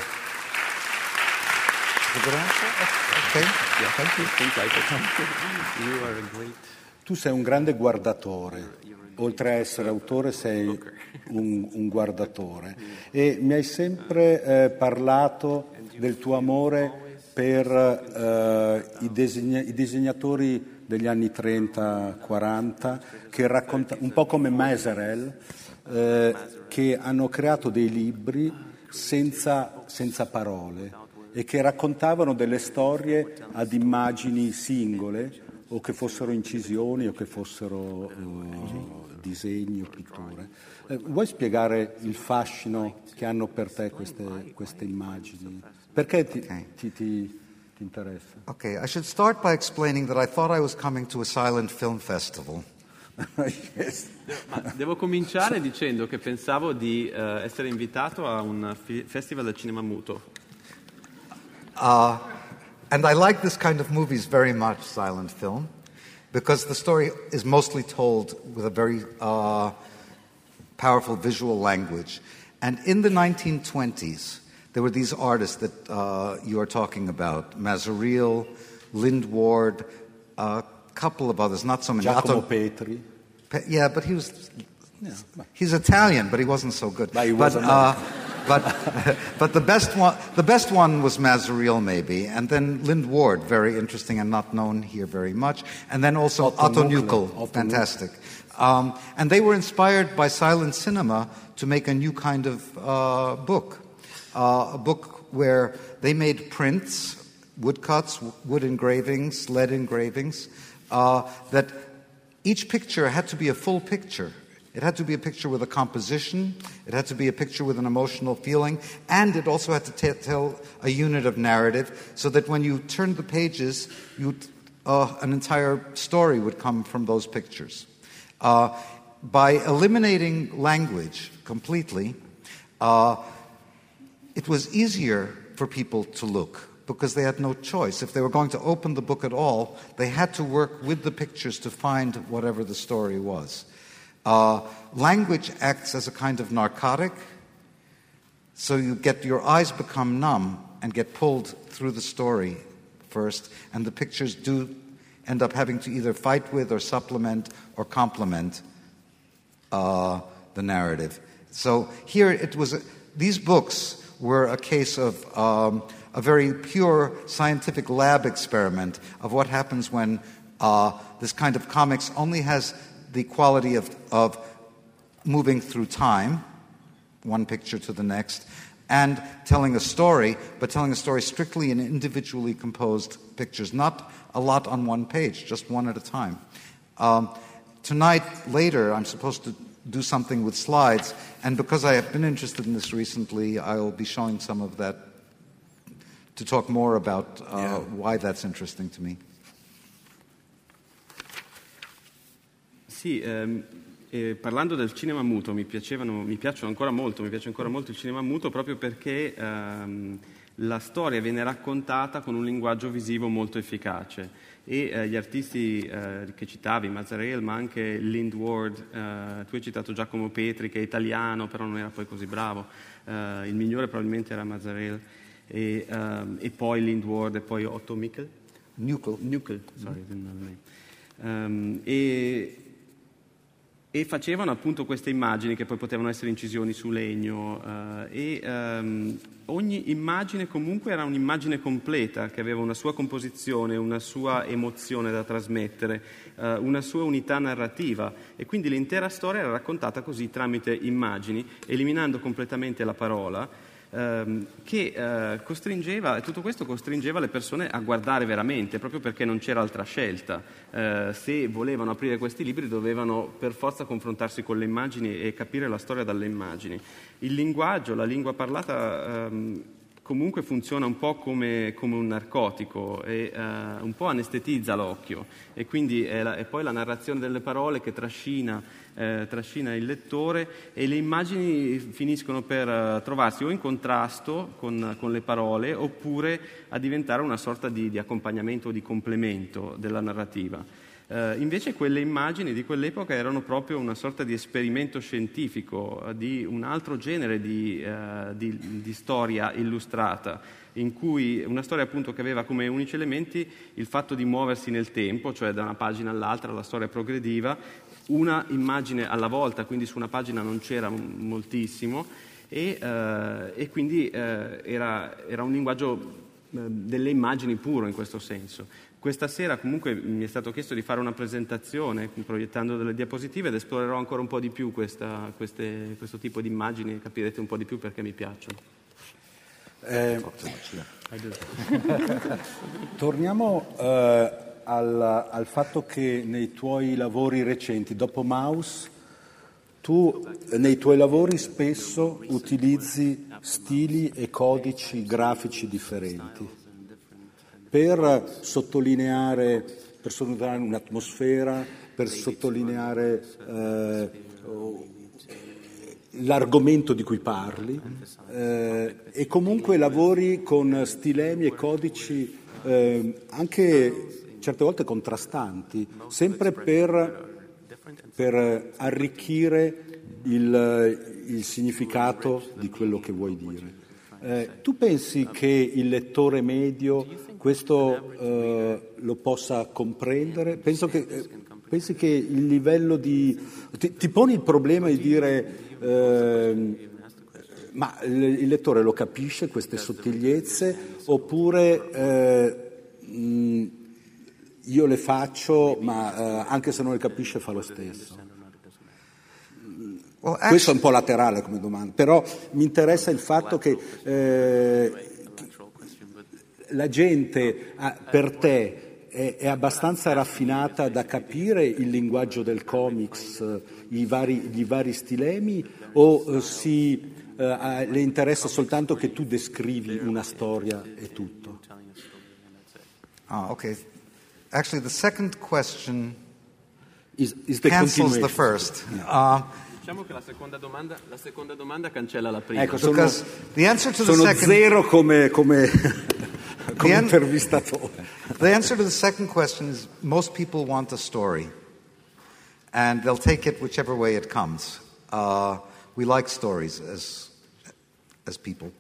Tu sei un grande guardatore, oltre a essere autore sei un guardatore, e mi hai sempre parlato del tuo amore per i disegnatori degli anni 30-40, che un po' come Mazarel, che hanno creato dei libri senza parole, e che raccontavano delle storie ad immagini singole, o che fossero incisioni o che fossero disegni o pitture. Vuoi spiegare il fascino che hanno per te queste immagini? Perché ti interessa? Okay, I should start by explaining that I thought I was coming to a silent film festival. Yes. Ma devo cominciare dicendo che pensavo di essere invitato a un festival del cinema muto. And I like this kind of movies very much, silent film, because the story is mostly told with a very powerful visual language. And in the 1920s, there were these artists that you are talking about, Mazaril, Lindward, a couple of others, not so many. Giacomo Petri. Yeah, but he's Italian, but he wasn't so good. But he wasn't. But the best one was Mazaril, maybe, and then Lindward, very interesting and not known here very much, and then also Otto Nuckel, fantastic. And they were inspired by silent cinema to make a new kind of book, a book where they made prints, woodcuts, wood engravings, lead engravings, that each picture had to be a full picture. It had to be a picture with a composition, it had to be a picture with an emotional feeling, and it also had to tell a unit of narrative, so that when you turned the pages, an entire story would come from those pictures. By eliminating language completely, it was easier for people to look because they had no choice. If they were going to open the book at all, they had to work with the pictures to find whatever the story was. Language acts as a kind of narcotic, so your eyes become numb and get pulled through the story first, and the pictures do end up having to either fight with or supplement or complement the narrative. So here these books were a case of a very pure scientific lab experiment of what happens when this kind of comics only has the quality of moving through time, one picture to the next, and telling a story, but telling a story strictly in individually composed pictures, not a lot on one page, just one at a time. Tonight, later, I'm supposed to do something with slides, and because I have been interested in this recently, I'll be showing some of that to talk more about why that's interesting to me. Sì, parlando del cinema muto, mi piace ancora molto il cinema muto proprio perché la storia viene raccontata con un linguaggio visivo molto efficace e gli artisti che citavi, Mazarel, ma anche Lind Ward, tu hai citato Giacomo Petri che è italiano però non era poi così bravo, il migliore probabilmente era Mazarel e poi Lind Ward e poi Otto Nuckel, sorry, e facevano appunto queste immagini che poi potevano essere incisioni su legno ogni immagine comunque era un'immagine completa che aveva una sua composizione, una sua emozione da trasmettere, una sua unità narrativa e quindi l'intera storia era raccontata così tramite immagini, eliminando completamente la parola che costringeva, tutto questo costringeva le persone a guardare veramente, proprio perché non c'era altra scelta. Se volevano aprire questi libri dovevano per forza confrontarsi con le immagini e capire la storia dalle immagini. Il linguaggio, la lingua parlata comunque funziona un po' come un narcotico e un po' anestetizza l'occhio e quindi è poi la narrazione delle parole che trascina il lettore e le immagini finiscono per trovarsi o in contrasto con le parole oppure a diventare una sorta di accompagnamento o di complemento della narrativa. Invece quelle immagini di quell'epoca erano proprio una sorta di esperimento scientifico, di un altro genere di storia illustrata, in cui una storia appunto che aveva come unici elementi il fatto di muoversi nel tempo, cioè da una pagina all'altra la storia progrediva, una immagine alla volta, quindi su una pagina non c'era moltissimo e quindi era un linguaggio delle immagini puro in questo senso. Questa sera comunque mi è stato chiesto di fare una presentazione proiettando delle diapositive ed esplorerò ancora un po' di più questo tipo di immagini e capirete un po' di più perché mi piacciono. Torniamo al fatto che nei tuoi lavori recenti, dopo Maus, tu nei tuoi lavori spesso utilizzi stili e codici grafici differenti per sottolineare un'atmosfera, per sottolineare l'argomento di cui parli e comunque lavori con stilemi e codici anche certe volte contrastanti, sempre per arricchire il significato di quello che vuoi dire. Tu pensi che il lettore medio questo lo possa comprendere? Pensi che il livello di... Ti poni il problema di dire ma il lettore lo capisce queste sottigliezze oppure io le faccio ma anche se non le capisce fa lo stesso? Questo è un po' laterale come domanda, però mi interessa il fatto che la gente per te è abbastanza raffinata da capire il linguaggio del comics, i vari stilemi, o le interessa soltanto che tu descrivi una storia e tutto? Okay. Actually, the second question cancels the first. Diciamo che la seconda domanda cancella la prima. Ecco, Because the answer to the sono second... zero come intervistatore. The answer to the second question is most people want a story, and they'll take it whichever way it comes. We like stories as people.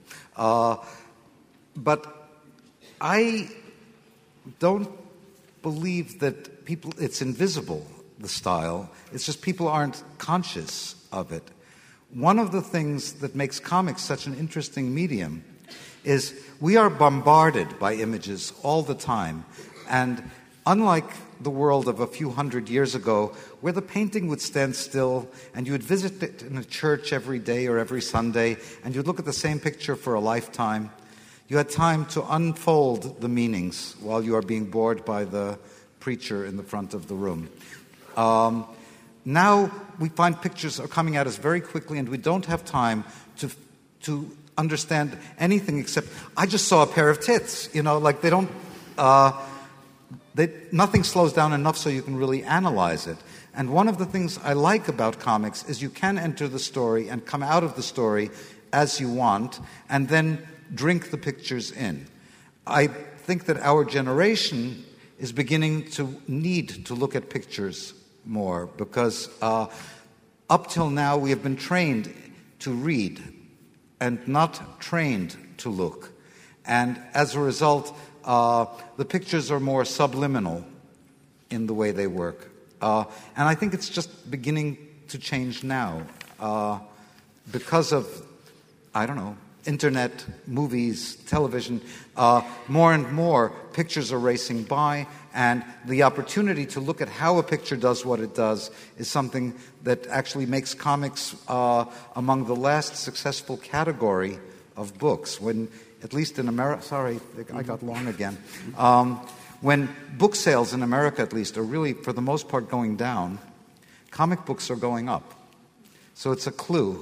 But I don't believe that it's invisible, the style. It's just people aren't conscious of it. One of the things that makes comics such an interesting medium is we are bombarded by images all the time. And unlike the world of a few hundred years ago, where the painting would stand still and you would visit it in a church every day or every Sunday, and you'd look at the same picture for a lifetime, you had time to unfold the meanings while you are being bored by the preacher in the front of the room. Now we find pictures are coming at us very quickly, and we don't have time to understand anything except, I just saw a pair of tits. You know, like they don't... nothing slows down enough so you can really analyze it. And one of the things I like about comics is you can enter the story and come out of the story as you want, and then drink the pictures in. I think that our generation is beginning to need to look at pictures more, because up till now we have been trained to read and not trained to look. And as a result, the pictures are more subliminal in the way they work. And I think it's just beginning to change now because of, I don't know, internet, movies, television. More and more pictures are racing by, and the opportunity to look at how a picture does what it does is something that actually makes comics among the last successful category of books. When, at least in America, sorry, I got long again. When book sales in America, at least, are really, for the most part, going down, comic books are going up. So it's a clue.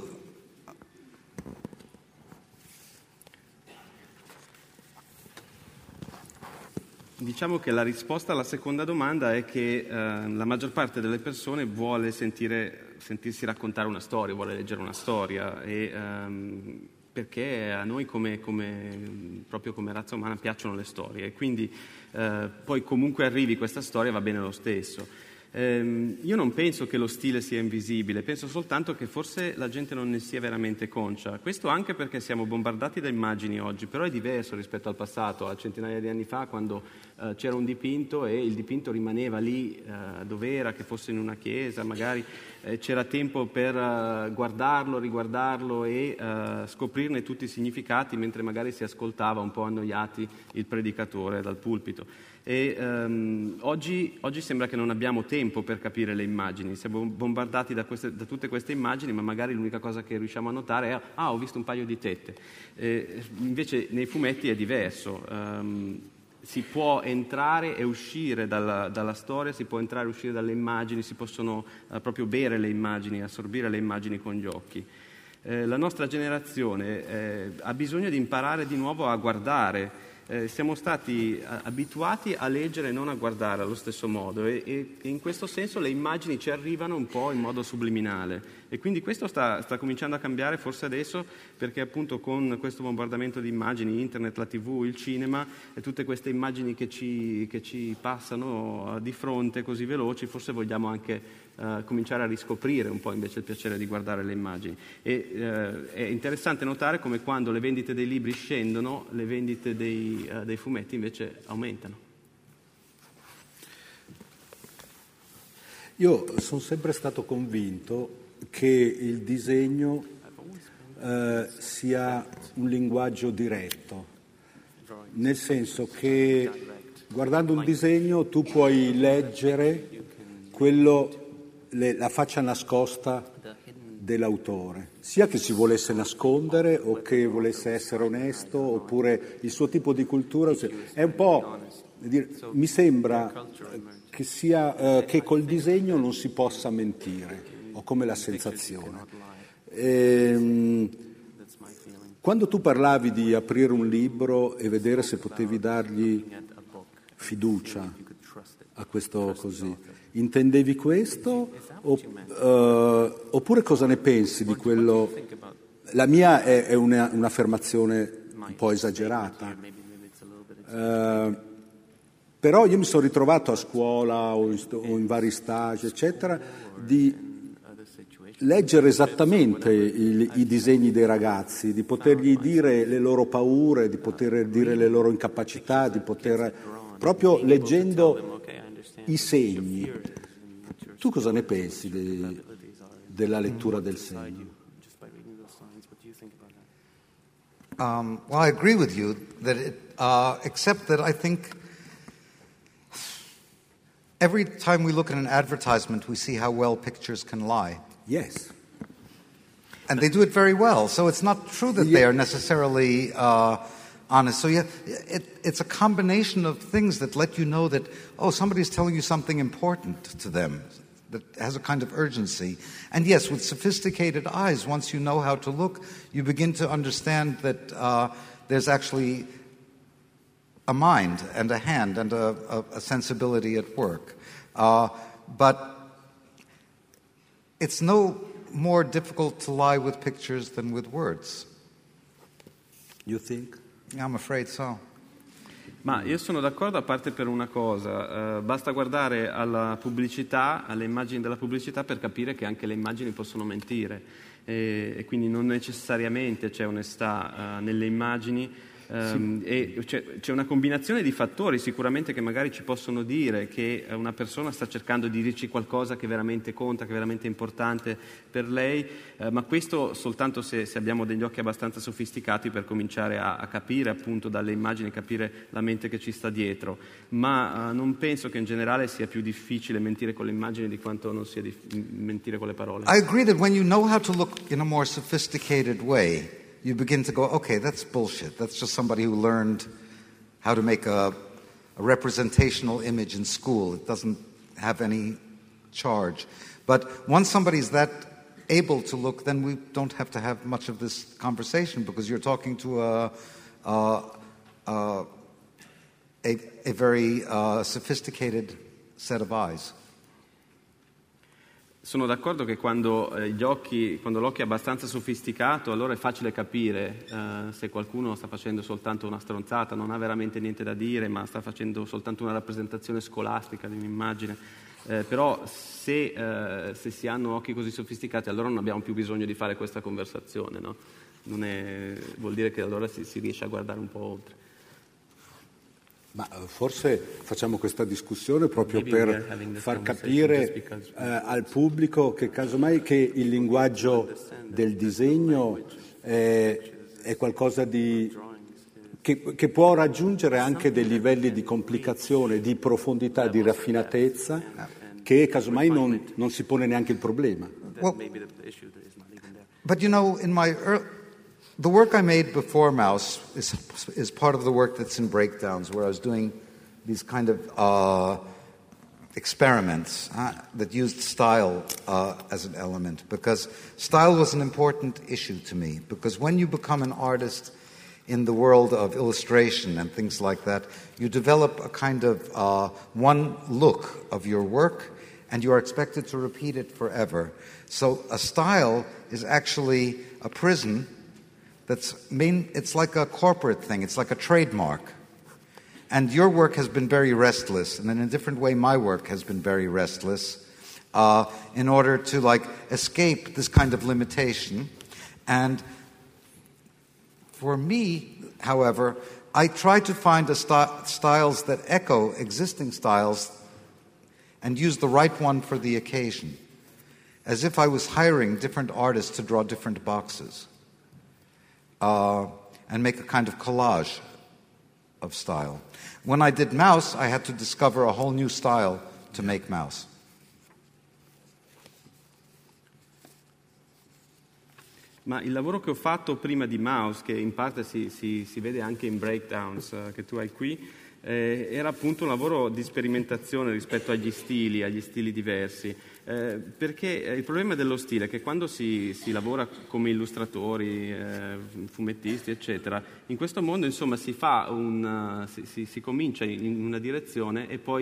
Diciamo che la risposta alla seconda domanda è che la maggior parte delle persone vuole sentirsi raccontare una storia, vuole leggere una storia, e perché a noi proprio come razza umana piacciono le storie, e quindi poi comunque arrivi questa storia va bene lo stesso. Io non penso che lo stile sia invisibile, penso soltanto che forse la gente non ne sia veramente conscia. Questo anche perché siamo bombardati da immagini oggi, però è diverso rispetto al passato, a centinaia di anni fa, quando c'era un dipinto e il dipinto rimaneva lì dove era, che fosse in una chiesa, magari c'era tempo per guardarlo, riguardarlo e scoprirne tutti i significati, mentre magari si ascoltava un po' annoiati il predicatore dal pulpito. E oggi sembra che non abbiamo tempo per capire le immagini, siamo bombardati da tutte queste immagini, ma magari l'unica cosa che riusciamo a notare è ho visto un paio di tette. Invece nei fumetti è diverso, si può entrare e uscire dalla storia, si può entrare e uscire dalle immagini, si possono proprio bere le immagini, assorbire le immagini con gli occhi. La nostra generazione ha bisogno di imparare di nuovo a guardare. Siamo stati abituati a leggere e non a guardare allo stesso modo, e in questo senso le immagini ci arrivano un po' in modo subliminale, e quindi questo sta cominciando a cambiare forse adesso, perché appunto con questo bombardamento di immagini, internet, la TV, il cinema e tutte queste immagini che ci passano di fronte così veloci, forse vogliamo anche cominciare a riscoprire un po' invece il piacere di guardare le immagini. È interessante notare come quando le vendite dei libri scendono, le vendite dei fumetti invece aumentano. Io sono sempre stato convinto che il disegno sia un linguaggio diretto, nel senso che guardando un disegno tu puoi leggere la faccia nascosta dell'autore, sia che si volesse nascondere o che volesse essere onesto, oppure il suo tipo di cultura. È un po', mi sembra che col disegno non si possa mentire, ho come la sensazione. Quando tu parlavi di aprire un libro e vedere se potevi dargli fiducia a questo così, Intendevi questo? Oppure cosa ne pensi di quello? La mia è un'affermazione un po' esagerata. Però io mi sono ritrovato a scuola o in vari stage, eccetera, di leggere esattamente i disegni dei ragazzi, di potergli dire le loro paure, di poter dire le loro incapacità, di poter proprio leggendo i segni. Tu cosa ne pensi della lettura del segno? Well, I agree with you that except that I think every time we look at an advertisement, we see how well pictures can lie. Yes. And they do it very well. So it's not true that they are necessarily honest. So it's a combination of things that let you know that, somebody's telling you something important to them that has a kind of urgency. And yes, with sophisticated eyes, once you know how to look, you begin to understand that there's actually a mind and a hand and a sensibility at work. But it's no more difficult to lie with pictures than with words. You think? Yeah, I'm afraid so. Ma io sono d'accordo a parte per una cosa, basta guardare alla pubblicità, alle immagini della pubblicità per capire che anche le immagini possono mentire e quindi non necessariamente c'è onestà nelle immagini. E c'è una combinazione di fattori sicuramente che magari ci possono dire che una persona sta cercando di dirci qualcosa che veramente conta, che è veramente importante per lei, ma questo soltanto se abbiamo degli occhi abbastanza sofisticati per cominciare a capire appunto dalle immagini, capire la mente che ci sta dietro, ma non penso che in generale sia più difficile mentire con le immagini di quanto non sia mentire con le parole. I agree that when you know how to look in a more sophisticated way, you begin to go, okay, that's bullshit. That's just somebody who learned how to make a representational image in school. It doesn't have any charge. But once somebody's that able to look, then we don't have to have much of this conversation because you're talking to a very sophisticated set of eyes. Sono d'accordo che quando l'occhio è abbastanza sofisticato, allora è facile capire se qualcuno sta facendo soltanto una stronzata, non ha veramente niente da dire, ma sta facendo soltanto una rappresentazione scolastica di un'immagine. Però se si hanno occhi così sofisticati, allora non abbiamo più bisogno di fare questa conversazione, no? Vuol dire che allora si riesce a guardare un po' oltre. Ma forse facciamo questa discussione proprio per far capire al pubblico che casomai che il linguaggio del disegno è qualcosa che può raggiungere anche dei livelli di complicazione, di profondità, di raffinatezza, che casomai non si pone neanche il problema. Well, but you know, the work I made before Mouse is part of the work that's in Breakdowns, where I was doing these kind of experiments that used style as an element, because style was an important issue to me. Because when you become an artist in the world of illustration and things like that, you develop a kind of one look of your work, and you are expected to repeat it forever. So a style is actually a prison. It's like a corporate thing. It's like a trademark. And your work has been very restless, and in a different way my work has been very restless, in order to escape this kind of limitation. And for me, however, I try to find styles that echo existing styles and use the right one for the occasion, as if I was hiring different artists to draw different boxes. And make a kind of collage of style. When I did Mouse, I had to discover a whole new style to make Mouse. Ma il lavoro che ho fatto prima di Mouse, che in parte si vede anche in Breakdowns che tu hai qui, era appunto un lavoro di sperimentazione rispetto agli stili diversi. Perché il problema dello stile è che quando si lavora come illustratori, fumettisti, eccetera, in questo mondo insomma si comincia in una direzione e poi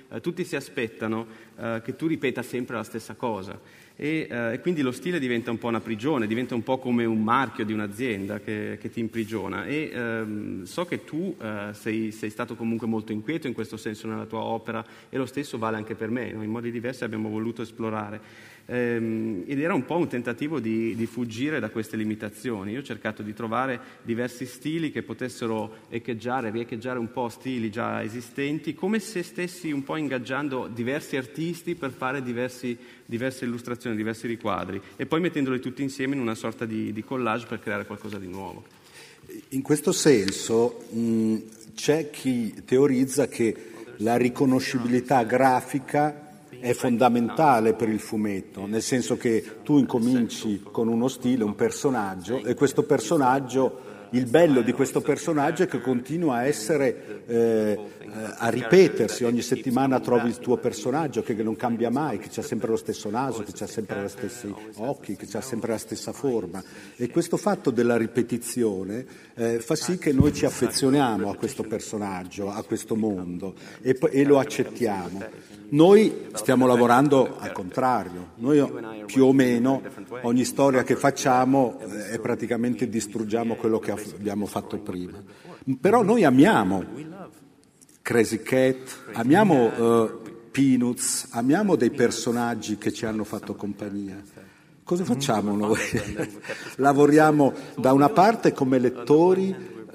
tutti si aspettano che tu ripeta sempre la stessa cosa e quindi lo stile diventa un po' una prigione, diventa un po' come un marchio di un'azienda che ti imprigiona e so che tu sei stato comunque molto inquieto in questo senso nella tua opera e lo stesso vale anche per me, no? In modi diversi abbiamo voluto esplorare. Ed era un po' un tentativo di fuggire da queste limitazioni. Io ho cercato di trovare diversi stili che potessero riecheggiare un po' stili già esistenti, come se stessi un po' ingaggiando diversi artisti per fare diverse illustrazioni, diversi riquadri e poi mettendoli tutti insieme in una sorta di collage per creare qualcosa di nuovo. In questo senso c'è chi teorizza che la riconoscibilità grafica è fondamentale per il fumetto, nel senso che tu incominci con uno stile, un personaggio, e questo personaggio, il bello di questo personaggio è che continua a essere, a ripetersi, ogni settimana trovi il tuo personaggio che non cambia mai, che ha sempre lo stesso naso, che ha sempre gli stessi occhi, che ha sempre la stessa forma, e questo fatto della ripetizione fa sì che noi ci affezioniamo a questo personaggio, a questo mondo e lo accettiamo. Noi stiamo lavorando al contrario, noi più o meno ogni storia che facciamo è praticamente distruggiamo quello che abbiamo fatto prima, però noi amiamo Crazy Cat, amiamo Peanuts, amiamo dei personaggi che ci hanno fatto compagnia. Cosa facciamo noi? Lavoriamo da una parte come lettori,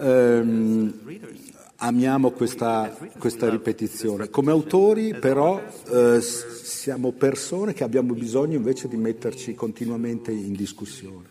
amiamo questa ripetizione. Come autori però siamo persone che abbiamo bisogno invece di metterci continuamente in discussione.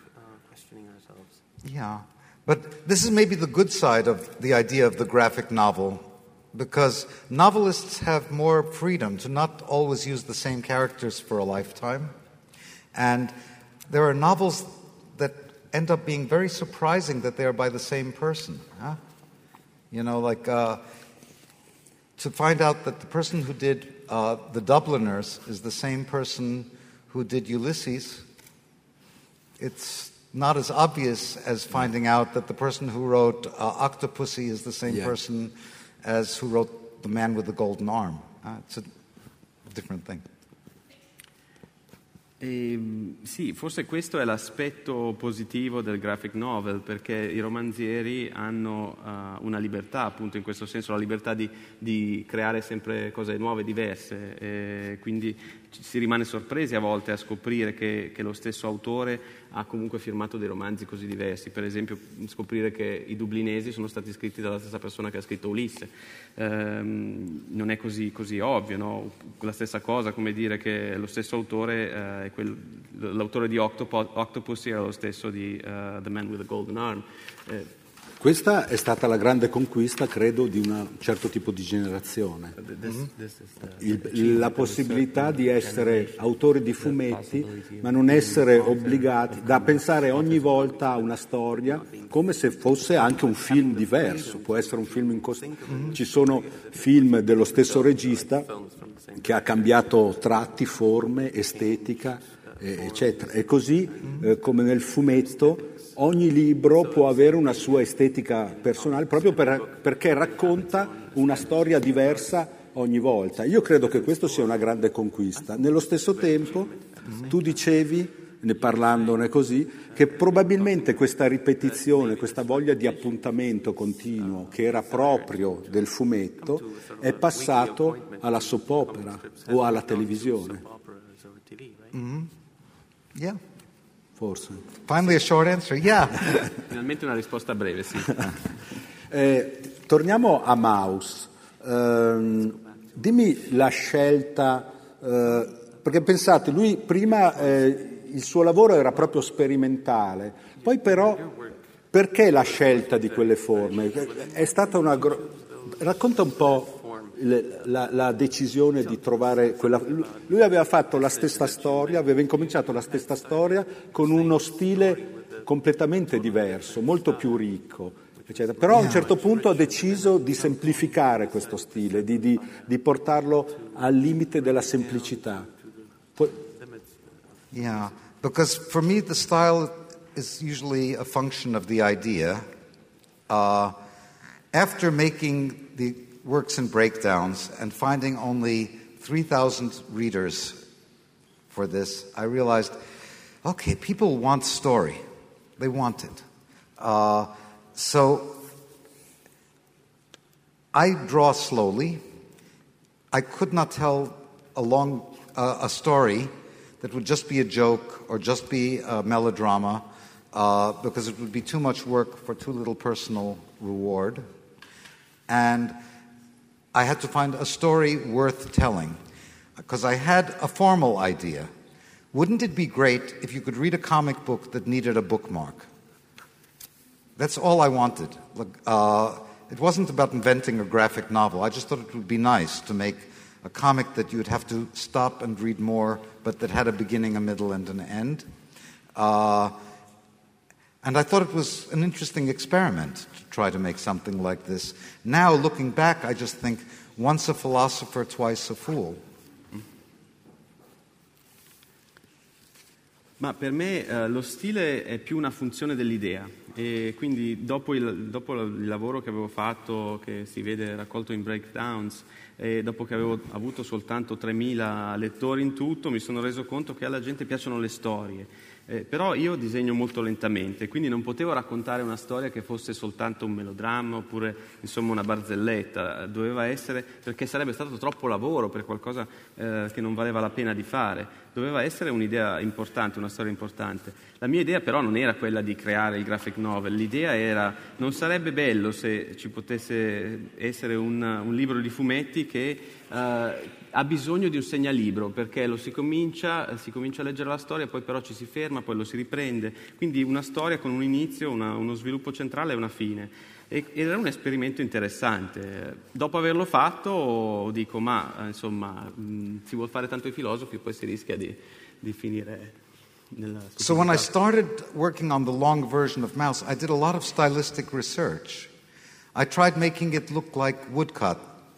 Yeah, but this is maybe the good side of the idea of the graphic novel, because novelists have more freedom to not always use the same characters for a lifetime. And there are novels that end up being very surprising that they are by the same person. Huh? You know, like to find out that the person who did The Dubliners is the same person who did Ulysses, it's not as obvious as finding out that the person who wrote Octopussy is the same person as who wrote The Man with the Golden Arm. It's a different thing. Sì, forse questo è l'aspetto positivo del graphic novel, perché i romanzieri hanno una libertà, appunto in questo senso, la libertà di creare sempre cose nuove, diverse, e quindi si rimane sorpresi a volte a scoprire che lo stesso autore ha comunque firmato dei romanzi così diversi. Per esempio scoprire che i Dublinesi sono stati scritti dalla stessa persona che ha scritto Ulisse, non è così ovvio, no? La stessa cosa come dire che lo stesso autore l'autore di Octopussy era lo stesso di The Man with the Golden Arm. Questa è stata la grande conquista, credo, di un certo tipo di generazione. La possibilità di essere autori di fumetti, ma non essere obbligati da pensare ogni volta a una storia come se fosse anche un film diverso. Può essere un film ci sono film dello stesso regista che ha cambiato tratti, forme, estetica, eccetera. E così, come nel fumetto, ogni libro può avere una sua estetica personale proprio perché racconta una storia diversa ogni volta. Io credo che questo sia una grande conquista. Nello stesso tempo, tu dicevi, parlandone così, che probabilmente questa ripetizione, questa voglia di appuntamento continuo che era proprio del fumetto è passato alla soap opera o alla televisione. Mm-hmm. Yeah. Forse. Finally a short answer, yeah. Finalmente una risposta breve, sì. Torniamo a Maus. Dimmi la scelta, perché pensate, lui prima il suo lavoro era proprio sperimentale, poi però perché la scelta di quelle forme? È stata racconta un po' la decisione di trovare quella. Lui aveva fatto la stessa storia, aveva incominciato la stessa storia con uno stile completamente diverso, molto più ricco, eccetera. Però a un certo punto ha deciso di semplificare questo stile, di portarlo al limite della semplicità. Yeah, because for me the style is usually a function of the idea. After making the works in breakdowns, and finding only 3,000 readers for this, I realized, okay, people want story. They want it. So I draw slowly. I could not tell a story that would just be a joke or just be a melodrama because it would be too much work for too little personal reward. And I had to find a story worth telling because I had a formal idea. Wouldn't it be great if you could read a comic book that needed a bookmark? That's all I wanted. It wasn't about inventing a graphic novel. I just thought it would be nice to make a comic that you would have to stop and read more, but that had a beginning, a middle, and an end. And I thought it was an interesting experiment to try to make something like this. Now, looking back, I just think, once a philosopher, twice a fool. Ma per me lo stile è più una funzione dell'idea e quindi dopo il lavoro che avevo fatto, che si vede raccolto in Breakdowns, e dopo che avevo avuto soltanto 3.000 lettori in tutto, mi sono reso conto che alla gente piacciono le storie. Però io disegno molto lentamente, quindi non potevo raccontare una storia che fosse soltanto un melodramma oppure insomma una barzelletta, doveva essere, perché sarebbe stato troppo lavoro per qualcosa che non valeva la pena di fare, doveva essere un'idea importante, una storia importante. La mia idea però non era quella di creare il graphic novel, l'idea era non sarebbe bello se ci potesse essere un libro di fumetti che ha bisogno di un segnalibro, perché si comincia a leggere la storia, poi però ci si ferma, poi lo si riprende, quindi una storia con un inizio, uno sviluppo centrale e una fine. Ed era un esperimento interessante. Dopo averlo fatto dico, insomma, si vuol fare tanto i filosofi, poi si rischia di finire nella stupidità. So when I started working on the long version of Mouse, I did a lot of stylistic research. I tried making it look like woodcut.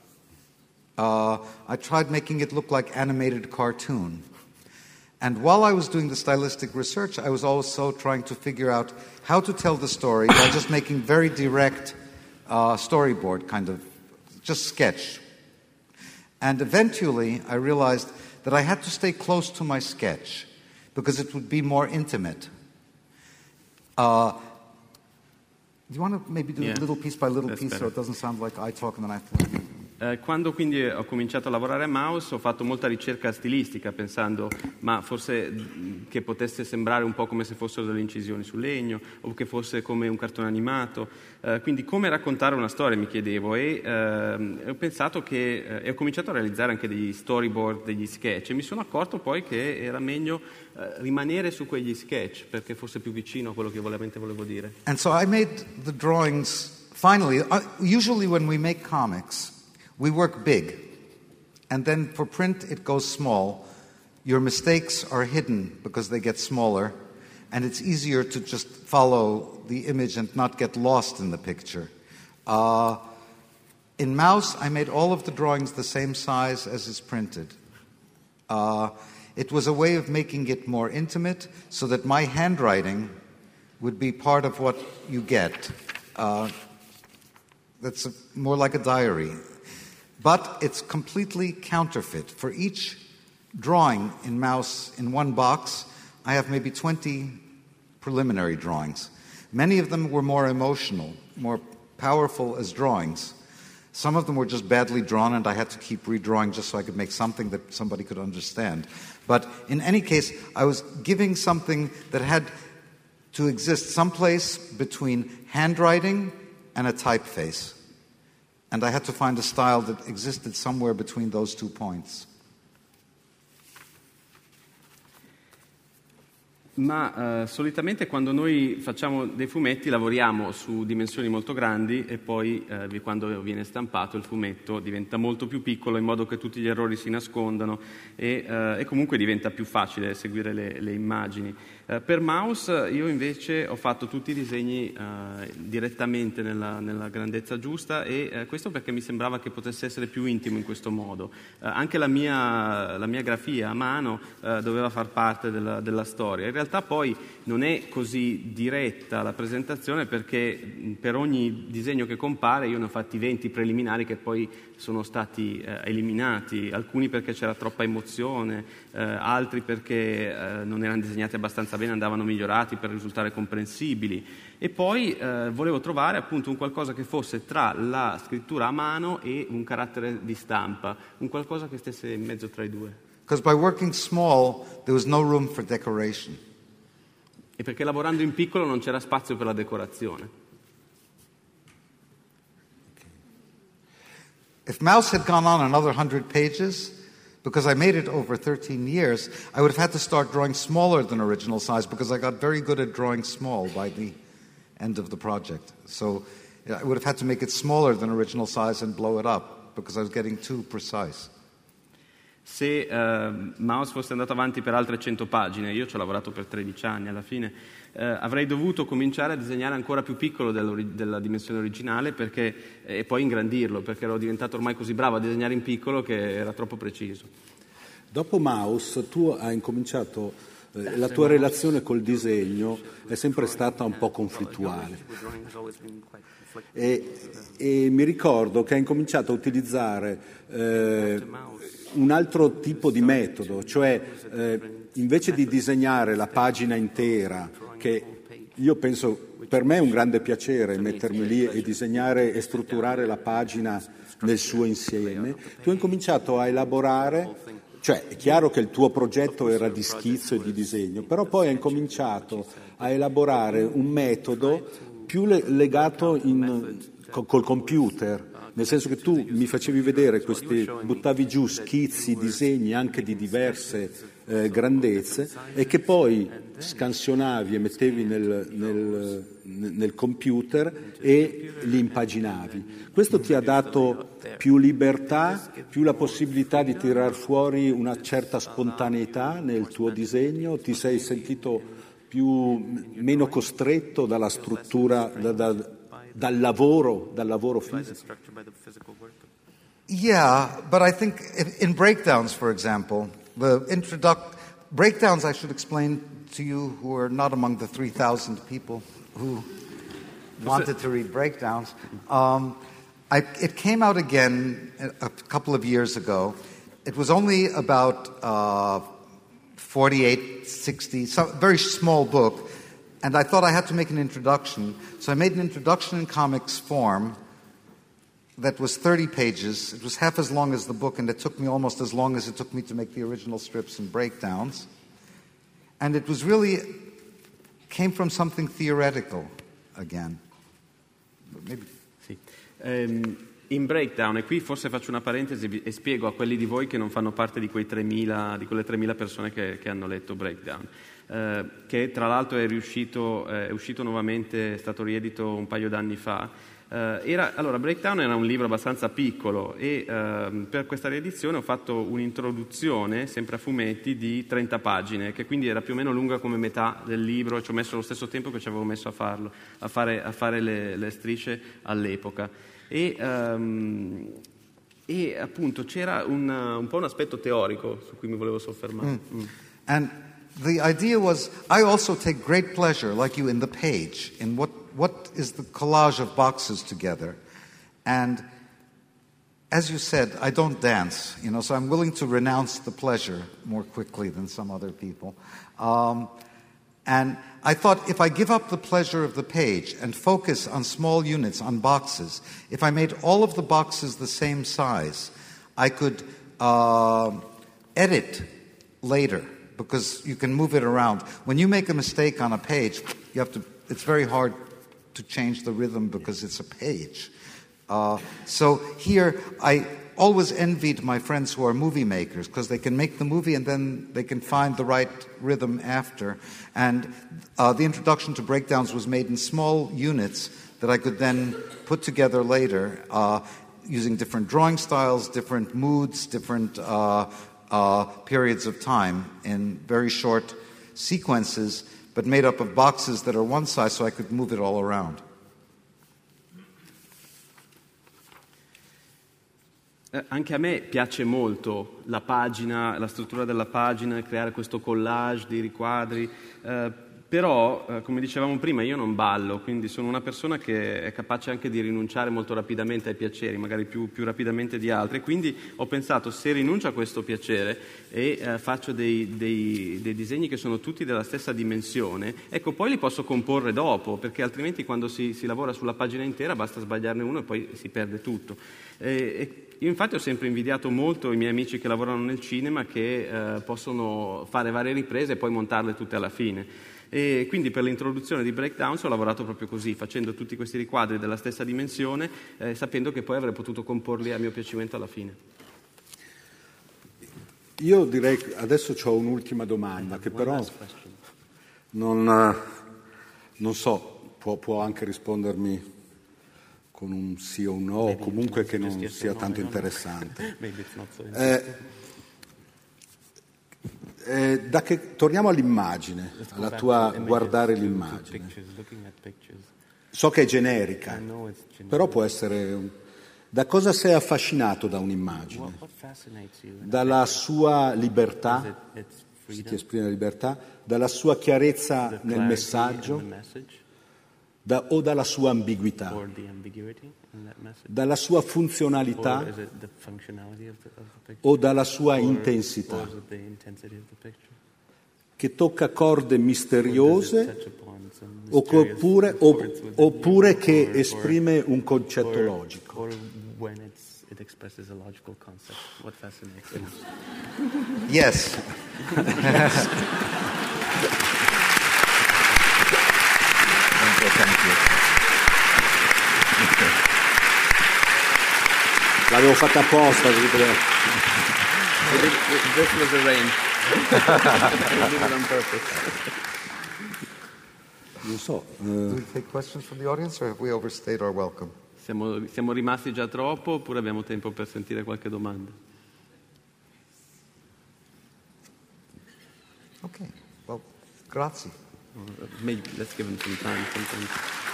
I tried making it look like animated cartoon. And while I was doing the stylistic research, I was also trying to figure out how to tell the story by just making very direct storyboard kind of, just sketch. And eventually I realized that I had to stay close to my sketch because it would be more intimate. Do you want to maybe do little piece by little piece so it doesn't sound like I talk and then I talk? Quando quindi ho cominciato a lavorare a Mouse ho fatto molta ricerca stilistica pensando ma forse che potesse sembrare un po' come se fossero delle incisioni su legno o che fosse come un cartone animato, quindi come raccontare una storia mi chiedevo e ho pensato che e ho cominciato a realizzare anche degli storyboard, degli sketch e mi sono accorto poi che era meglio rimanere su quegli sketch perché fosse più vicino a quello che veramente volevo dire. And so I made the drawings finally. Usually when we make comics we work big, and then for print it goes small. Your mistakes are hidden because they get smaller, and it's easier to just follow the image and not get lost in the picture. In Mouse, I made all of the drawings the same size as is printed. It was a way of making it more intimate so that my handwriting would be part of what you get. That's more like a diary. But it's completely counterfeit. For each drawing in Mouse in one box, I have maybe 20 preliminary drawings. Many of them were more emotional, more powerful as drawings. Some of them were just badly drawn, and I had to keep redrawing just so I could make something that somebody could understand. But in any case, I was giving something that had to exist someplace between handwriting and a typeface. And I had to find a style that existed somewhere between those 2 points. Ma solitamente quando noi facciamo dei fumetti lavoriamo su dimensioni molto grandi e poi quando viene stampato il fumetto diventa molto più piccolo in modo che tutti gli errori si nascondano e comunque diventa più facile seguire le immagini. Per Maus io invece ho fatto tutti i disegni direttamente nella grandezza giusta, e questo perché mi sembrava che potesse essere più intimo in questo modo. Anche la mia grafia a mano doveva far parte della storia. In realtà poi non è così diretta la presentazione, perché per ogni disegno che compare io ne ho fatti 20 preliminari che poi sono stati eliminati, alcuni perché c'era troppa emozione, altri perché non erano disegnati abbastanza bene, andavano migliorati per risultare comprensibili, e poi volevo trovare appunto un qualcosa che fosse tra la scrittura a mano e un carattere di stampa, un qualcosa che stesse in mezzo tra i due. Because by working small, there was no room for decoration. E perché lavorando in piccolo non c'era spazio per la decorazione. If Maus had gone on another 100 pages, because I made it over 13 years, I would have had to start drawing smaller than original size, because I got very good at drawing small by the end of the project. So I would have had to make it smaller than original size and blow it up, because I was getting too precise. Se Maus fosse andato avanti per altre 100 pagine, io ci ho lavorato per 13 anni alla fine, avrei dovuto cominciare a disegnare ancora più piccolo della dimensione originale, e poi ingrandirlo, perché ero diventato ormai così bravo a disegnare in piccolo che era troppo preciso. Dopo Maus tu hai incominciato, la tua relazione col disegno è sempre stata un po' conflittuale, e mi ricordo che hai incominciato a utilizzare un altro tipo di metodo, cioè invece di disegnare la pagina intera, che io penso, per me è un grande piacere mettermi lì e disegnare e strutturare la pagina nel suo insieme, tu hai incominciato a elaborare, cioè è chiaro che il tuo progetto era di schizzo e di disegno, però poi hai incominciato a elaborare un metodo più legato col computer, nel senso che tu mi facevi vedere buttavi giù schizzi, disegni anche di diverse grandezze, e che poi scansionavi e mettevi nel computer e li impaginavi. Questo ti ha dato più libertà, più la possibilità di tirar fuori una certa spontaneità nel tuo disegno? Ti sei sentito meno costretto dalla struttura, dal lavoro fisico? Yeah, but I think in breakdowns, for example, breakdowns, I should explain to you who are not among the 3,000 people who wanted to read breakdowns. It came out again a couple of years ago. It was only about 48, 60, very small book. And I thought I had to make an introduction. So I made an introduction in comics form that was 30 pages. It was half as long as the book, and it took me almost as long as it took me to make the original strips and breakdowns. And it was came from something theoretical again. Maybe. Sì. In Breakdown, e qui forse faccio una parentesi e spiego a quelli di voi che non fanno parte di quelle 3.000 persone che hanno letto Breakdown, che tra l'altro è uscito nuovamente, è stato riedito un paio d'anni fa. Allora, Breakdown era un libro abbastanza piccolo, e per questa riedizione ho fatto un'introduzione, sempre a fumetti, di 30 pagine, che quindi era più o meno lunga come metà del libro, e ci ho messo lo stesso tempo che ci avevo messo a fare le strisce all'epoca. E appunto c'era un po' un aspetto teorico su cui mi volevo soffermare. And the idea was, I also take great pleasure, like you, in the page, in what is the collage of boxes together. And as you said, I don't dance, so I'm willing to renounce the pleasure more quickly than some other people. And I thought, if I give up the pleasure of the page and focus on small units, on boxes, if I made all of the boxes the same size, I could edit later, because you can move it around. When you make a mistake on a page, it's very hard to change the rhythm because it's a page. So here, I always envied my friends who are movie makers, because they can make the movie and then they can find the right rhythm after. And the introduction to Breakdowns was made in small units that I could then put together later, using different drawing styles, different moods, different periods of time in very short sequences but made up of boxes that are one size so I could move it all around. Anche a me piace molto la pagina, la struttura della pagina, creare questo collage di riquadri, però, come dicevamo prima, io non ballo, quindi sono una persona che è capace anche di rinunciare molto rapidamente ai piaceri, magari più rapidamente di altri, quindi ho pensato, se rinuncio a questo piacere e faccio dei disegni che sono tutti della stessa dimensione, ecco, poi li posso comporre dopo, perché altrimenti quando si lavora sulla pagina intera basta sbagliarne uno e poi si perde tutto. Io infatti ho sempre invidiato molto i miei amici che lavorano nel cinema, che possono fare varie riprese e poi montarle tutte alla fine. E quindi per l'introduzione di Breakdowns ho lavorato proprio così, facendo tutti questi riquadri della stessa dimensione, sapendo che poi avrei potuto comporli a mio piacimento alla fine. Io direi che adesso ho un'ultima domanda che però non so, può anche rispondermi con un sì o un no, o comunque che non sia tanto interessante. Torniamo all'immagine, alla tua guardare l'immagine. So che è generica, però può essere... Da cosa sei affascinato da un'immagine? Dalla sua libertà, si ti esprime la libertà, dalla sua chiarezza nel messaggio, o dalla sua ambiguità, dalla sua funzionalità o dalla sua intensità, che tocca corde misteriose oppure che esprime un concetto logico. Yes. L'avevo fatta apposta. This was arranged. We did it on purpose. Non so. Do we take questions from the audience or have we overstayed our welcome? Siamo rimasti già troppo oppure abbiamo tempo per sentire qualche domanda? Ok, well, grazie. Maybe let's give him some time. Sometimes.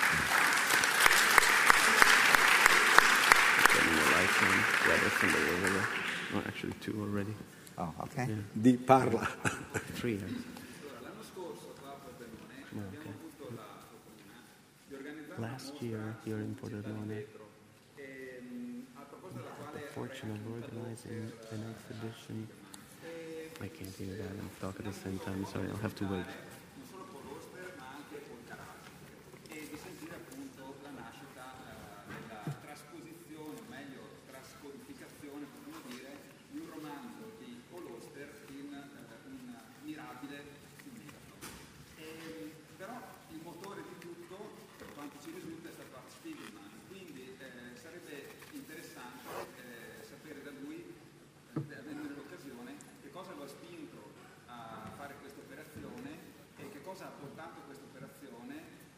Getting the lights on. Yeah, there's somebody over there. No, actually two already. Oh, okay. Yeah. Di parla. Three. L'anno scorso qua a Pordenone abbiamo avuto la fortuna di organizzare Last year here in Pordenone, a proposito della quale the fortune of organizing an exhibition. I can't hear that and talk at the same time. Sorry, I'll have to wait. non solo con l'Oster ma anche con Garage e di sentire appunto la nascita della trasposizione, o meglio trascodificazione, possiamo dire, di un romanzo di Paul Auster in un mirabile fumetto. Però il motore di tutto, per quanto ci risulta, è stato Art Spiegelman, quindi sarebbe interessante sapere da lui, avendo l'occasione, che cosa lo ha spinto a fare questa operazione e che cosa ha portato questa operazione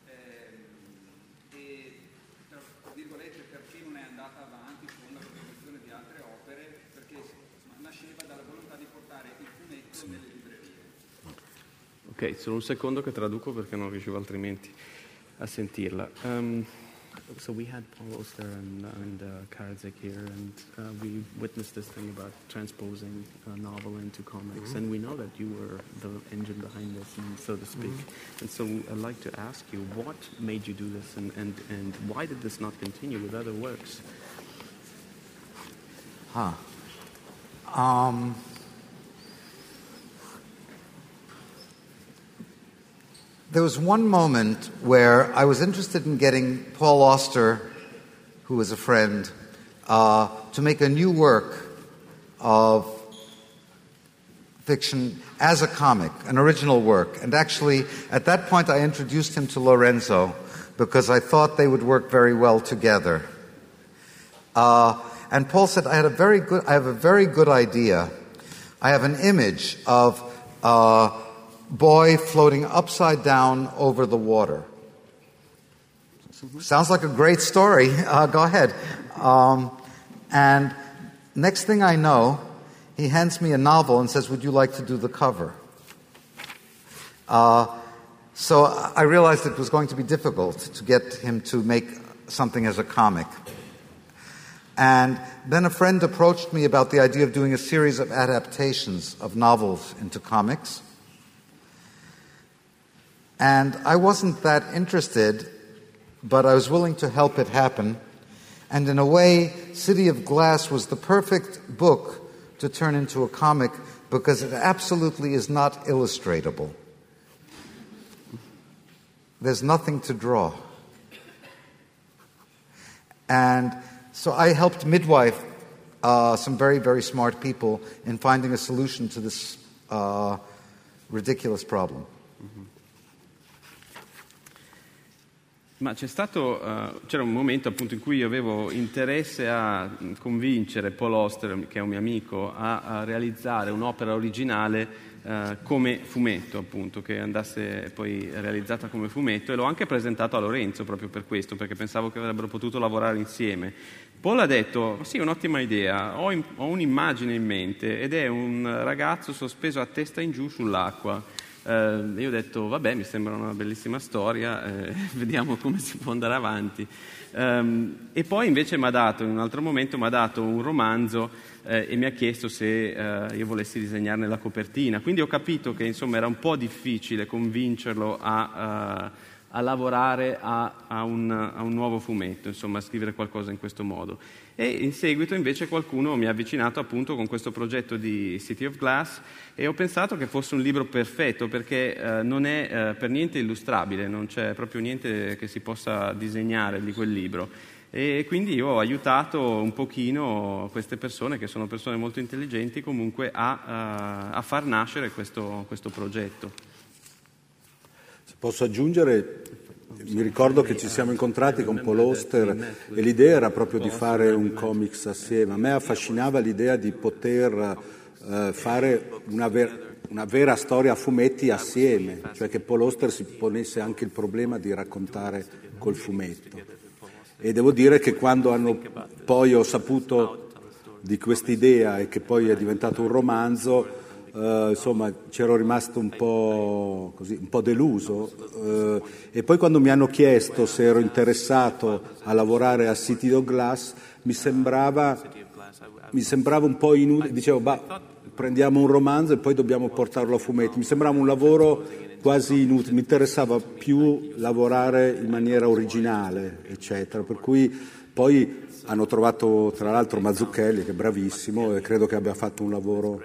e, tra virgolette, perché non è andata avanti con la produzione di altre opere, perché insomma, nasceva dalla volontà di portare il fumetto nelle librerie. Ok, solo un secondo che traduco perché non riuscivo altrimenti a sentirla. So we had Paul Auster and Karadzek here, and we witnessed this thing about transposing a novel into comics, and we know that you were the engine behind this, and so to speak. And so I'd like to ask you, what made you do this, and why did this not continue with other works? There was one moment where I was interested in getting Paul Auster, who was a friend, to make a new work of fiction as a comic, an original work. And actually, at that point, I introduced him to Lorenzo because I thought they would work very well together. And Paul said, I have a very good idea. I have an image of boy floating upside down over the water. Sounds like a great story. Go ahead. And next thing I know, he hands me a novel and says, would you like to do the cover? So I realized it was going to be difficult to get him to make something as a comic. And then a friend approached me about the idea of doing a series of adaptations of novels into comics. And I wasn't that interested, but I was willing to help it happen. And in a way, City of Glass was the perfect book to turn into a comic because it absolutely is not illustratable. There's nothing to draw. And so I helped midwife some very, very smart people in finding a solution to this ridiculous problem. Ma c'era un momento appunto in cui io avevo interesse a convincere Paul Auster, che è un mio amico, a realizzare un'opera originale come fumetto, appunto, che andasse poi realizzata come fumetto, e l'ho anche presentato a Lorenzo proprio per questo, perché pensavo che avrebbero potuto lavorare insieme. Paul ha detto: sì, è un'ottima idea, ho un'immagine in mente ed è un ragazzo sospeso a testa in giù sull'acqua. Io ho detto: vabbè, mi sembra una bellissima storia, vediamo come si può andare avanti. E poi invece in un altro momento mi ha dato un romanzo e mi ha chiesto se io volessi disegnarne la copertina. Quindi ho capito che insomma era un po' difficile convincerlo a lavorare a un nuovo fumetto, insomma a scrivere qualcosa in questo modo. E in seguito invece qualcuno mi ha avvicinato appunto con questo progetto di City of Glass, e ho pensato che fosse un libro perfetto perché non è per niente illustrabile, non c'è proprio niente che si possa disegnare di quel libro. E quindi io ho aiutato un pochino queste persone, che sono persone molto intelligenti, comunque a far nascere questo progetto. Se posso aggiungere, mi ricordo che ci siamo incontrati con Paul Auster e l'idea era proprio di fare un comics assieme. A me affascinava l'idea di poter fare una vera storia a fumetti assieme, cioè che Paul Auster si ponesse anche il problema di raccontare col fumetto. E devo dire che quando poi ho saputo di quest'idea e che poi è diventato un romanzo, insomma c'ero rimasto un po' deluso, e poi quando mi hanno chiesto se ero interessato a lavorare a City of Glass mi sembrava un po' inutile. Dicevo: prendiamo un romanzo e poi dobbiamo portarlo a fumetti. Mi sembrava un lavoro quasi inutile, mi interessava più lavorare in maniera originale, eccetera. Per cui poi hanno trovato tra l'altro Mazzucchelli, che è bravissimo, e credo che abbia fatto un lavoro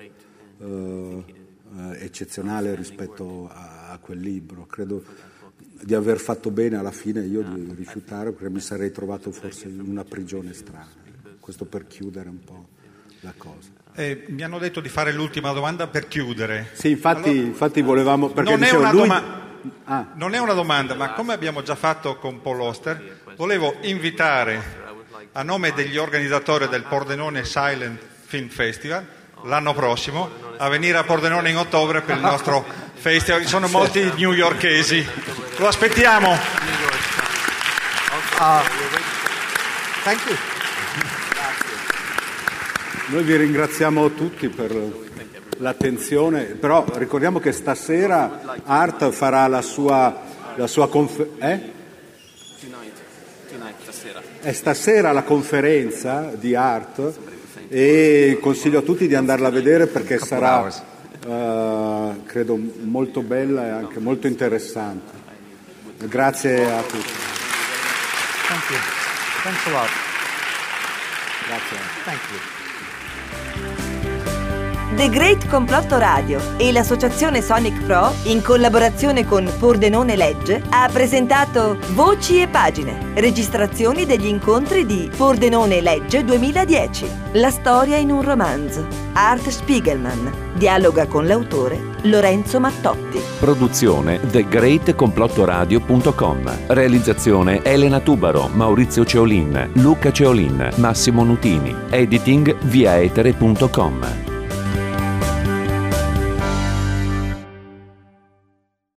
eccezionale rispetto a quel libro. Credo di aver fatto bene alla fine io di rifiutare, perché mi sarei trovato forse in una prigione strana. Questo per chiudere un po' la cosa. Mi hanno detto di fare l'ultima domanda per chiudere. Sì, infatti volevamo, perché non è una domanda, ma come come abbiamo già fatto con Paul Auster, volevo invitare a nome degli organizzatori del Pordenone Silent Film Festival l'anno prossimo a venire a Pordenone in ottobre per il nostro festival. Ci sono molti newyorkesi, lo aspettiamo. Thank you. Noi vi ringraziamo tutti per l'attenzione, però ricordiamo che stasera Art farà la sua conferenza. È stasera la conferenza di Art, e consiglio a tutti di andarla a vedere perché sarà, credo, molto bella e anche molto interessante. Grazie a tutti. Thank you. Thanks a lot. Grazie. Thank you. The Great Complotto Radio e l'associazione Sonic Pro, in collaborazione con Pordenone Legge, ha presentato Voci e Pagine, registrazioni degli incontri di Pordenone Legge 2010. La storia in un romanzo. Art Spiegelman. Dialoga con l'autore Lorenzo Mattotti. Produzione thegreatcomplottoradio.com. Realizzazione Elena Tubaro, Maurizio Ceolin, Luca Ceolin, Massimo Nutini. Editing viaetere.com.